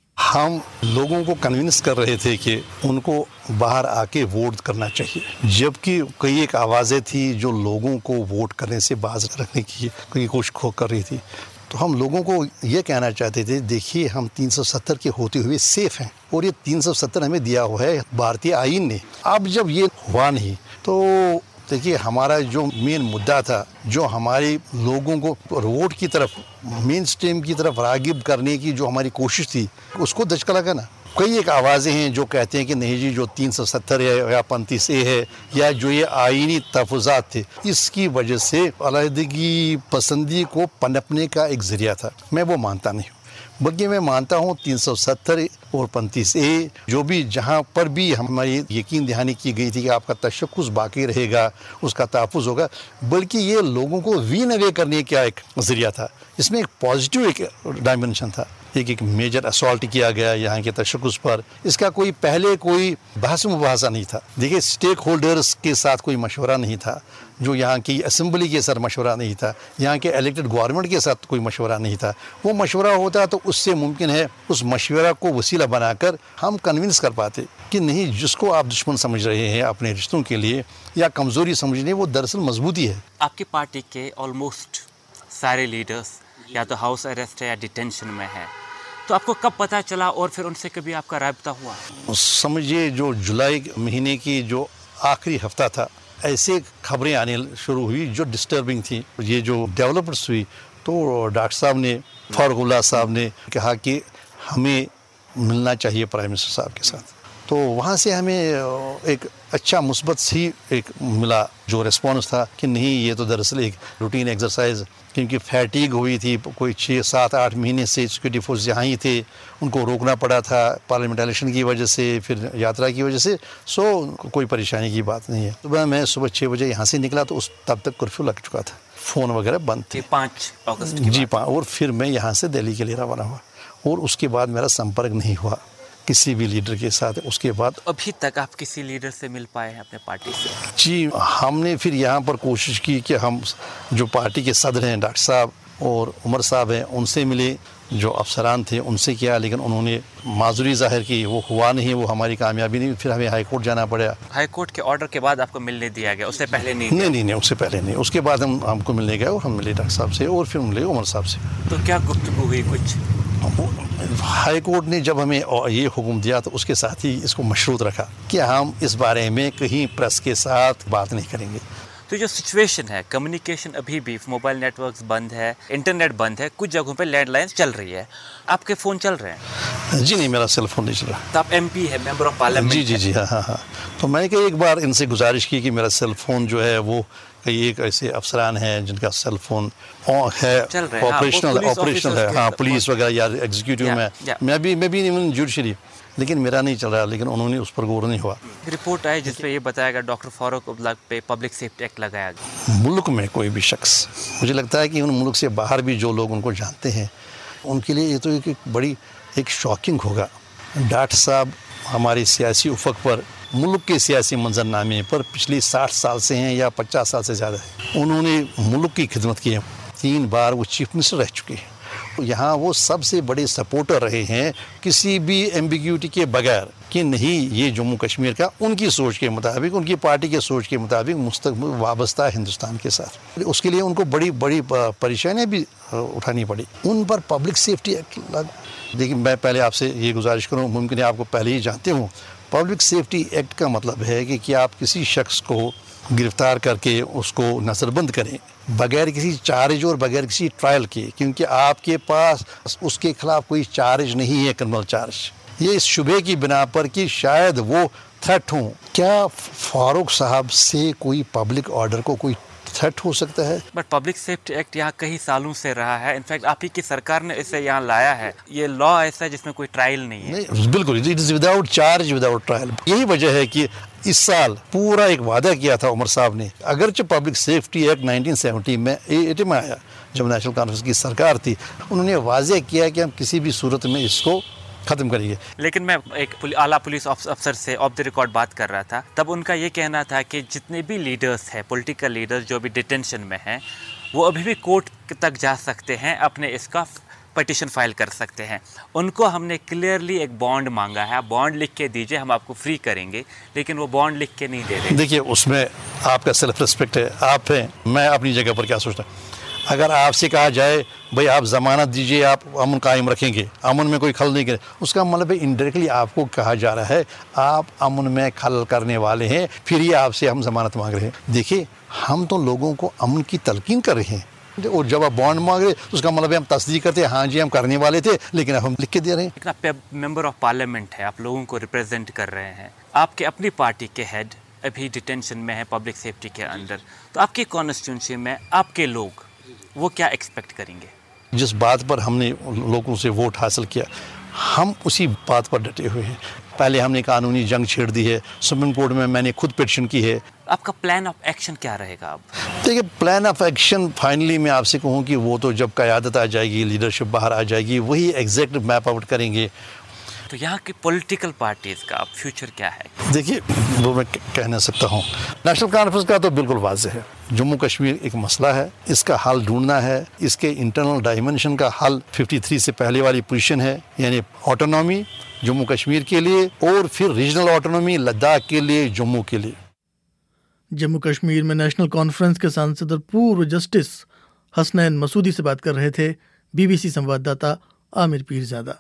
हम लोगों को कन्विंस कर रहे थे कि उनको बाहर आके वोट करना चाहिए, जबकि कई एक आवाज़ें थी जो लोगों को वोट करने से बाज रखने की कोशिश कर रही थी। तो हम लोगों को ये कहना चाहते थे, देखिए हम 370 के होते हुए सेफ हैं और ये 370 हमें दिया हुआ है भारतीय आईन ने। अब जब ये हुआ नहीं तो देखिए हमारा जो मेन मुद्दा था, जो हमारे लोगों को वोट की तरफ, मेन स्ट्रीम की तरफ रागिब करने की जो हमारी कोशिश थी, उसको दचका लगा ना। कई एक आवाज़ें हैं जो कहते हैं कि नहीं जी जो 370 है या 35A है या जो ये आईनी तहफ़्फ़ुज़ात थे, इसकी वजह से अलहदगी पसंदी को पनपने का एक ज़रिया था। मैं वो मानता नहीं हूँ, बल्कि मैं मानता हूँ 370 और 35A जो भी जहाँ पर भी हमारी यकीन दहानी की गई थी कि आपका तशख़्ख़ुस बाकी रहेगा, उसका तहफ़्फ़ुज़ होगा, बल्कि ये लोगों को रीन अवे करने का एक ज़रिया था। इसमें एक पॉजिटिव एक डायमेंशन था। एक मेजर असॉल्ट किया गया यहाँ के तशख़्ख़ुस पर। इसका कोई पहले कोई बहस मुबाहसा नहीं था। देखिए स्टेक होल्डर्स के साथ कोई मशवरा नहीं था, जो यहाँ की असेंबली के साथ मशवरा नहीं था, यहाँ के इलेक्टेड गवर्नमेंट के साथ कोई मशवरा नहीं था। वो मशवरा होता तो उससे मुमकिन है उस मशवरा को वसीला बनाकर हम कन्विंस कर पाते कि नहीं, जिसको आप दुश्मन समझ रहे हैं अपने रिश्तों के लिए या कमज़ोरी समझ रहे हैं, वो दरअसल मजबूती है। आपकी पार्टी के ऑलमोस्ट सारे लीडर्स या तो हाउस अरेस्ट है या डिटेंशन में है, तो आपको कब पता चला और फिर उनसे कभी आपका राब्ता हुआ? समझिए जो जुलाई महीने की जो आखिरी हफ्ता था, ऐसे खबरें आने शुरू हुई जो डिस्टर्बिंग थी। ये जो डेवलपमेंट्स हुई तो डॉक्टर साहब ने, फारूकुल्लाह साहब ने कहा कि हमें मिलना चाहिए प्राइम मिनिस्टर साहब के साथ। तो वहाँ से हमें एक अच्छा मुस्बत सी एक मिला जो रिस्पॉन्स था कि नहीं, ये तो दरअसल एक रूटीन एक्सरसाइज, क्योंकि फैटिग हुई थी, कोई 6, 7, 8 महीने से सिक्योरिटी फोर्स यहाँ ही थे, उनको रोकना पड़ा था पार्लियामेंट इलेक्शन की वजह से, फिर यात्रा की वजह से। सो कोई परेशानी की बात नहीं है। मैं सुबह 6 बजे यहाँ से निकला तो तब तक कर्फ्यू लग चुका था, फ़ोन वगैरह बंद थे। 5 अगस्त जी 5। और फिर मैं यहाँ से दिल्ली के लिए रवाना हुआ और उसके बाद मेरा संपर्क नहीं हुआ किसी भी लीडर के साथ। उसके बाद अभी तक आप किसी लीडर से मिल पाए हैं अपने पार्टी से? जी हमने फिर यहाँ पर कोशिश की कि हम जो पार्टी के सदर हैं डॉक्टर साहब और उमर साहब हैं, उनसे मिले, जो अफसरान थे उनसे किया, लेकिन उन्होंने माजूरी जाहिर की, वो हुआ नहीं, वो हमारी कामयाबी नहीं। फिर हमें हाई कोर्ट जाना पड़ा। हाई कोर्ट के ऑर्डर के बाद आपको मिलने दिया गया, उससे पहले नहीं? नहीं, उससे पहले नहीं। उसके बाद हमको मिलने गए और हम मिले डॉक्टर साहब से और फिर मिले उमर साहब से। तो क्या गुफ्तगू हुई कुछ? हाई कोर्ट ने जब हमें ये हुक्म दिया तो उसके साथ ही इसको मशरूत रखा कि हम इस बारे में कहीं प्रेस के साथ बात नहीं करेंगे। तो जो सिचुएशन है, कम्युनिकेशन अभी भी, मोबाइल नेटवर्क्स बंद है, इंटरनेट बंद है, कुछ जगहों पे लैंडलाइंस चल रही है, आपके फ़ोन चल रहे हैं? जी नहीं, मेरा सेल फोन नहीं चल रहा। तो आप MP है, मेंबर ऑफ पार्लियामेंट? जी हाँ। तो मैंने एक बार इनसे गुजारिश की कि मेरा सेल फोन जो है वो कई एक ऐसे अफसरान हैं जिनका सेल फोन है, ऑपरेशनल है, हाँ, पुलिस वगैरह या एग्जीक्यूटिव में, मैं भी जुडिशरी, लेकिन मेरा नहीं चल रहा, लेकिन उन्होंने उस पर गौर नहीं हुआ। रिपोर्ट आई जिसपे ये बताया गया डॉक्टर फारूक अब्दुल्ला पे पब्लिक सेफ्टी एक्ट लगाया गया। मुल्क में कोई भी शख्स, मुझे लगता है कि उन मुल्क से बाहर भी जो लोग उनको जानते हैं, उनके लिए ये तो एक बड़ी एक शॉकिंग होगा। डॉक्टर साहब हमारे सियासी उफक पर, मुल्क के सियासी मंजरनामे पर पिछले 60 साल से हैं या 50 साल से ज़्यादा है। उन्होंने मुल्क की खिदमत की है, 3 बार वो चीफ मिनिस्टर रह चुके हैं। यहाँ वो सबसे बड़े सपोर्टर रहे हैं किसी भी एम्बिग्यूटी के बगैर कि नहीं, ये जम्मू कश्मीर का उनकी सोच के मुताबिक, उनकी पार्टी के सोच के मुताबिक मुस्तक़बिल वाबस्ता है हिंदुस्तान के साथ। उसके लिए उनको बड़ी परेशानियाँ भी उठानी पड़ी। उन पर पब्लिक सेफ्टी एक्ट देखिए, मैं पहले आपसे ये गुजारिश करूँ, मुमकिन है आपको पहले ही जानते हो, पब्लिक सेफ्टी एक्ट का मतलब है कि आप किसी शख्स को गिरफ्तार करके उसको नज़रबंद करें बगैर किसी चार्ज और बगैर किसी ट्रायल के, क्योंकि आपके पास उसके खिलाफ कोई चार्ज नहीं है, क्रिमिनल चार्ज। ये इस शुबे की बिना पर कि शायद वो थ्रेट हों। क्या फारूक साहब से कोई पब्लिक ऑर्डर को कोई थ्रेट हो सकता है। बट पब्लिक सेफ्टी एक्ट यहाँ कई सालों से रहा है, इनफैक्ट आप ही की सरकार ने इसे यहाँ लाया है। ये लॉ ऐसा है जिसमें कोई ट्रायल नहीं है। नहीं, बिल्कुल, it is without charge, without trial. यही वजह है कि इस साल पूरा एक वादा किया था उमर साहब ने। अगरचे पब्लिक सेफ्टी एक्ट 1970 में 80 में आया, जब नेशनल कॉन्फ्रेंस की सरकार थी, उन्होंने वाजे किया कि हम किसी भी सूरत में इसको खत्म करेंगे। लेकिन मैं एक आला पुलिस अफसर से ऑफ द रिकॉर्ड बात कर रहा था, तब उनका ये कहना था कि जितने भी लीडर्स हैं, पॉलिटिकल लीडर्स जो भी डिटेंशन में हैं, वो अभी भी कोर्ट तक जा सकते हैं, अपने इसका पिटीशन फाइल कर सकते हैं। उनको हमने क्लियरली एक बॉन्ड मांगा है, आप बॉन्ड लिख के दीजिए, हम आपको फ्री करेंगे, लेकिन वो बॉन्ड लिख के नहीं दे रहे। देखिए, उसमें आपका सेल्फ रिस्पेक्ट है, आप हैं, मैं अपनी जगह पर क्या सोचता हूँ। अगर आपसे कहा जाए भाई आप ज़मानत दीजिए, आप अमन कायम रखेंगे, अमन में कोई खलल नहीं करे, उसका मतलब है इनडायरेक्टली आपको कहा जा रहा है आप अमन में खलल करने वाले हैं, फिर ये आपसे हम ज़मानत मांग रहे हैं। देखिए, हम तो लोगों को अमन की तलकीन कर रहे हैं, और जब आप बॉन्ड मांग रहे तो उसका मतलब है हम तस्दीक करते हैं, हाँ जी हम करने वाले थे, लेकिन अब हम लिख के दे रहे हैं। आप मेंबर ऑफ पार्लियामेंट है, आप लोगों को रिप्रेजेंट कर रहे हैं, आपके अपनी पार्टी के हेड अभी डिटेंशन में है पब्लिक सेफ्टी के अंदर, तो आपकी कॉन्स्टिट्यूंसी में आपके लोग वो क्या एक्सपेक्ट करेंगे? जिस बात पर हमने लोगों से वोट हासिल किया, हम उसी बात पर डटे हुए हैं। पहले हमने कानूनी जंग छेड़ दी है, सुप्रीम कोर्ट में मैंने खुद पिटीशन की है। आपका प्लान ऑफ एक्शन क्या रहेगा अब? देखिए, प्लान ऑफ एक्शन फाइनली मैं आपसे कहूँ कि वो तो जब क़यादत आ जाएगी, लीडरशिप बाहर आ जाएगी, वही एग्जैक्ट मैप आउट करेंगे। तो यहाँ की पॉलिटिकल पार्टीज का फ्यूचर क्या है? देखिए, वो मैं कह नहीं सकता हूँ। नेशनल कॉन्फ्रेंस का तो बिल्कुल वाज़ेह है, जम्मू कश्मीर एक मसला है, इसका हल ढूंढना है, इसके इंटरनल डायमेंशन का हल 53 से पहले वाली पोजीशन है, यानी ऑटोनॉमी जम्मू कश्मीर के लिए और फिर रीजनल ऑटोनॉमी लद्दाख के लिए, जम्मू के लिए। जम्मू कश्मीर में नेशनल कॉन्फ्रेंस के सांसद और पूर्व जस्टिस हसनैन मसूदी से बात कर रहे थे बीबीसी संवाददाता आमिर पीरजादा।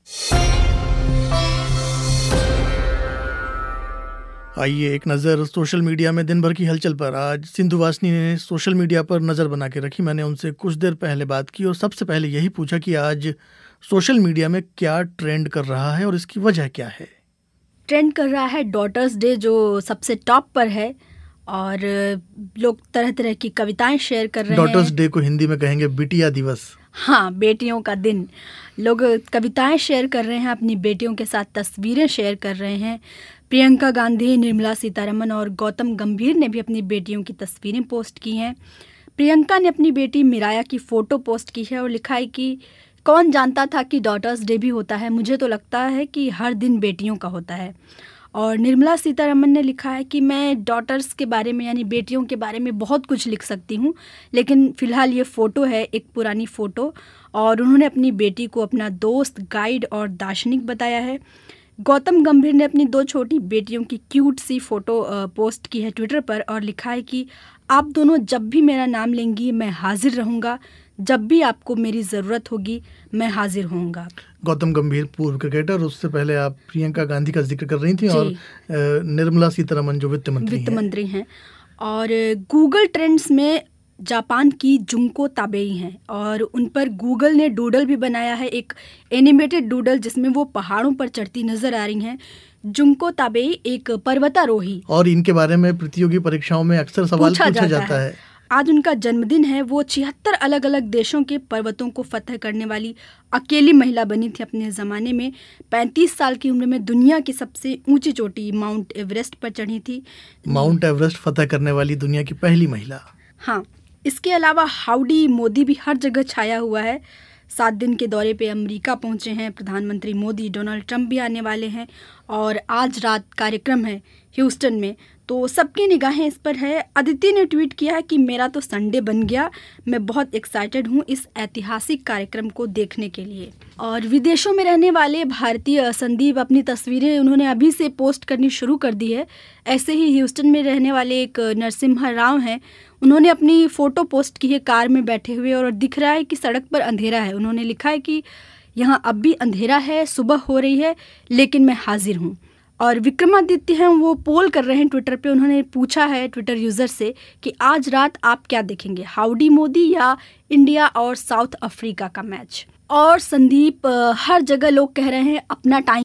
आइए एक नज़र सोशल मीडिया में दिन भर की हलचल पर। आज सिंधु वासनी ने सोशल मीडिया पर नज़र बना के रखी। मैंने उनसे कुछ देर पहले बात की और सबसे पहले यही पूछा कि आज सोशल मीडिया में क्या ट्रेंड कर रहा है और इसकी वजह क्या है। ट्रेंड कर रहा है डॉटर्स डे, जो सबसे टॉप पर है, और लोग तरह तरह की कविताएं शेयर कर रहे हैं। डॉटर्स डे को हिंदी में कहेंगे बिटिया दिवस। हाँ, बेटियों का दिन। लोग कविताएं शेयर कर रहे हैं, अपनी बेटियों के साथ तस्वीरें शेयर कर रहे हैं। प्रियंका गांधी, निर्मला सीतारमण और गौतम गंभीर ने भी अपनी बेटियों की तस्वीरें पोस्ट की हैं। प्रियंका ने अपनी बेटी मिराया की फ़ोटो पोस्ट की है और लिखा है कि कौन जानता था कि डॉटर्स डे भी होता है, मुझे तो लगता है कि हर दिन बेटियों का होता है। और निर्मला सीतारमण ने लिखा है कि मैं डॉटर्स के बारे में यानी बेटियों के बारे में बहुत कुछ लिख सकती हूँ, लेकिन फ़िलहाल ये फ़ोटो है, एक पुरानी फ़ोटो, और उन्होंने अपनी बेटी को अपना दोस्त, गाइड और दार्शनिक बताया है। गौतम गंभीर ने अपनी 2 छोटी बेटियों की क्यूट सी फ़ोटो पोस्ट की है ट्विटर पर और लिखा है कि आप दोनों जब भी मेरा नाम लेंगी मैं हाजिर रहूँगा, जब भी आपको मेरी ज़रूरत होगी मैं हाजिर होऊंगा। गौतम गंभीर पूर्व क्रिकेटर, उससे पहले आप प्रियंका गांधी का जिक्र कर रही थी, और निर्मला सीतारमण जो वित्त मंत्री हैं। और गूगल ट्रेंड्स में जापान की जुंको ताबेई हैं और उन पर गूगल ने डूडल भी बनाया है, एक एनिमेटेड डूडल जिसमें वो पहाड़ों पर चढ़ती नजर आ रही हैं। जुंको ताबेई एक पर्वतारोही, और इनके बारे में प्रतियोगी परीक्षाओं में अक्सर सवाल पूछा जाता है। आज उनका जन्मदिन है। वो 76 अलग अलग देशों के पर्वतों को फतह करने वाली अकेली महिला बनी थी अपने ज़माने में। 35 साल की उम्र में दुनिया की सबसे ऊंची चोटी माउंट एवरेस्ट पर चढ़ी थी। माउंट एवरेस्ट फतह करने वाली दुनिया की पहली महिला। हाँ, इसके अलावा हाउडी मोदी भी हर जगह छाया हुआ है। 7 दिन के दौरे पे अमेरिका पहुंचे हैं प्रधानमंत्री मोदी। डोनाल्ड ट्रंप भी आने वाले हैं और आज रात कार्यक्रम है ह्यूस्टन में, तो सबकी निगाहें इस पर है। अदिति ने ट्वीट किया है कि मेरा तो संडे बन गया, मैं बहुत एक्साइटेड हूँ इस ऐतिहासिक कार्यक्रम को देखने के लिए। और विदेशों में रहने वाले भारतीय संदीप अपनी तस्वीरें उन्होंने अभी से पोस्ट करनी शुरू कर दी है। ऐसे ही ह्यूस्टन में रहने वाले एक नरसिम्हा राव हैं, उन्होंने अपनी फ़ोटो पोस्ट की है कार में बैठे हुए और दिख रहा है कि सड़क पर अंधेरा है। उन्होंने लिखा है कि यहाँ अब भी अंधेरा है, सुबह हो रही है, लेकिन मैं हाजिर हूँ। और विक्रमादित्य हैं, वो पोल कर रहे हैं ट्विटर पे। उन्होंने पूछा है ट्विटर यूज़र से कि आज रात आप क्या देखेंगे, हाउडी मोदी या इंडिया और साउथ अफ्रीका का मैच। और संदीप, हर जगह लोग कह रहे हैं अपना टाइम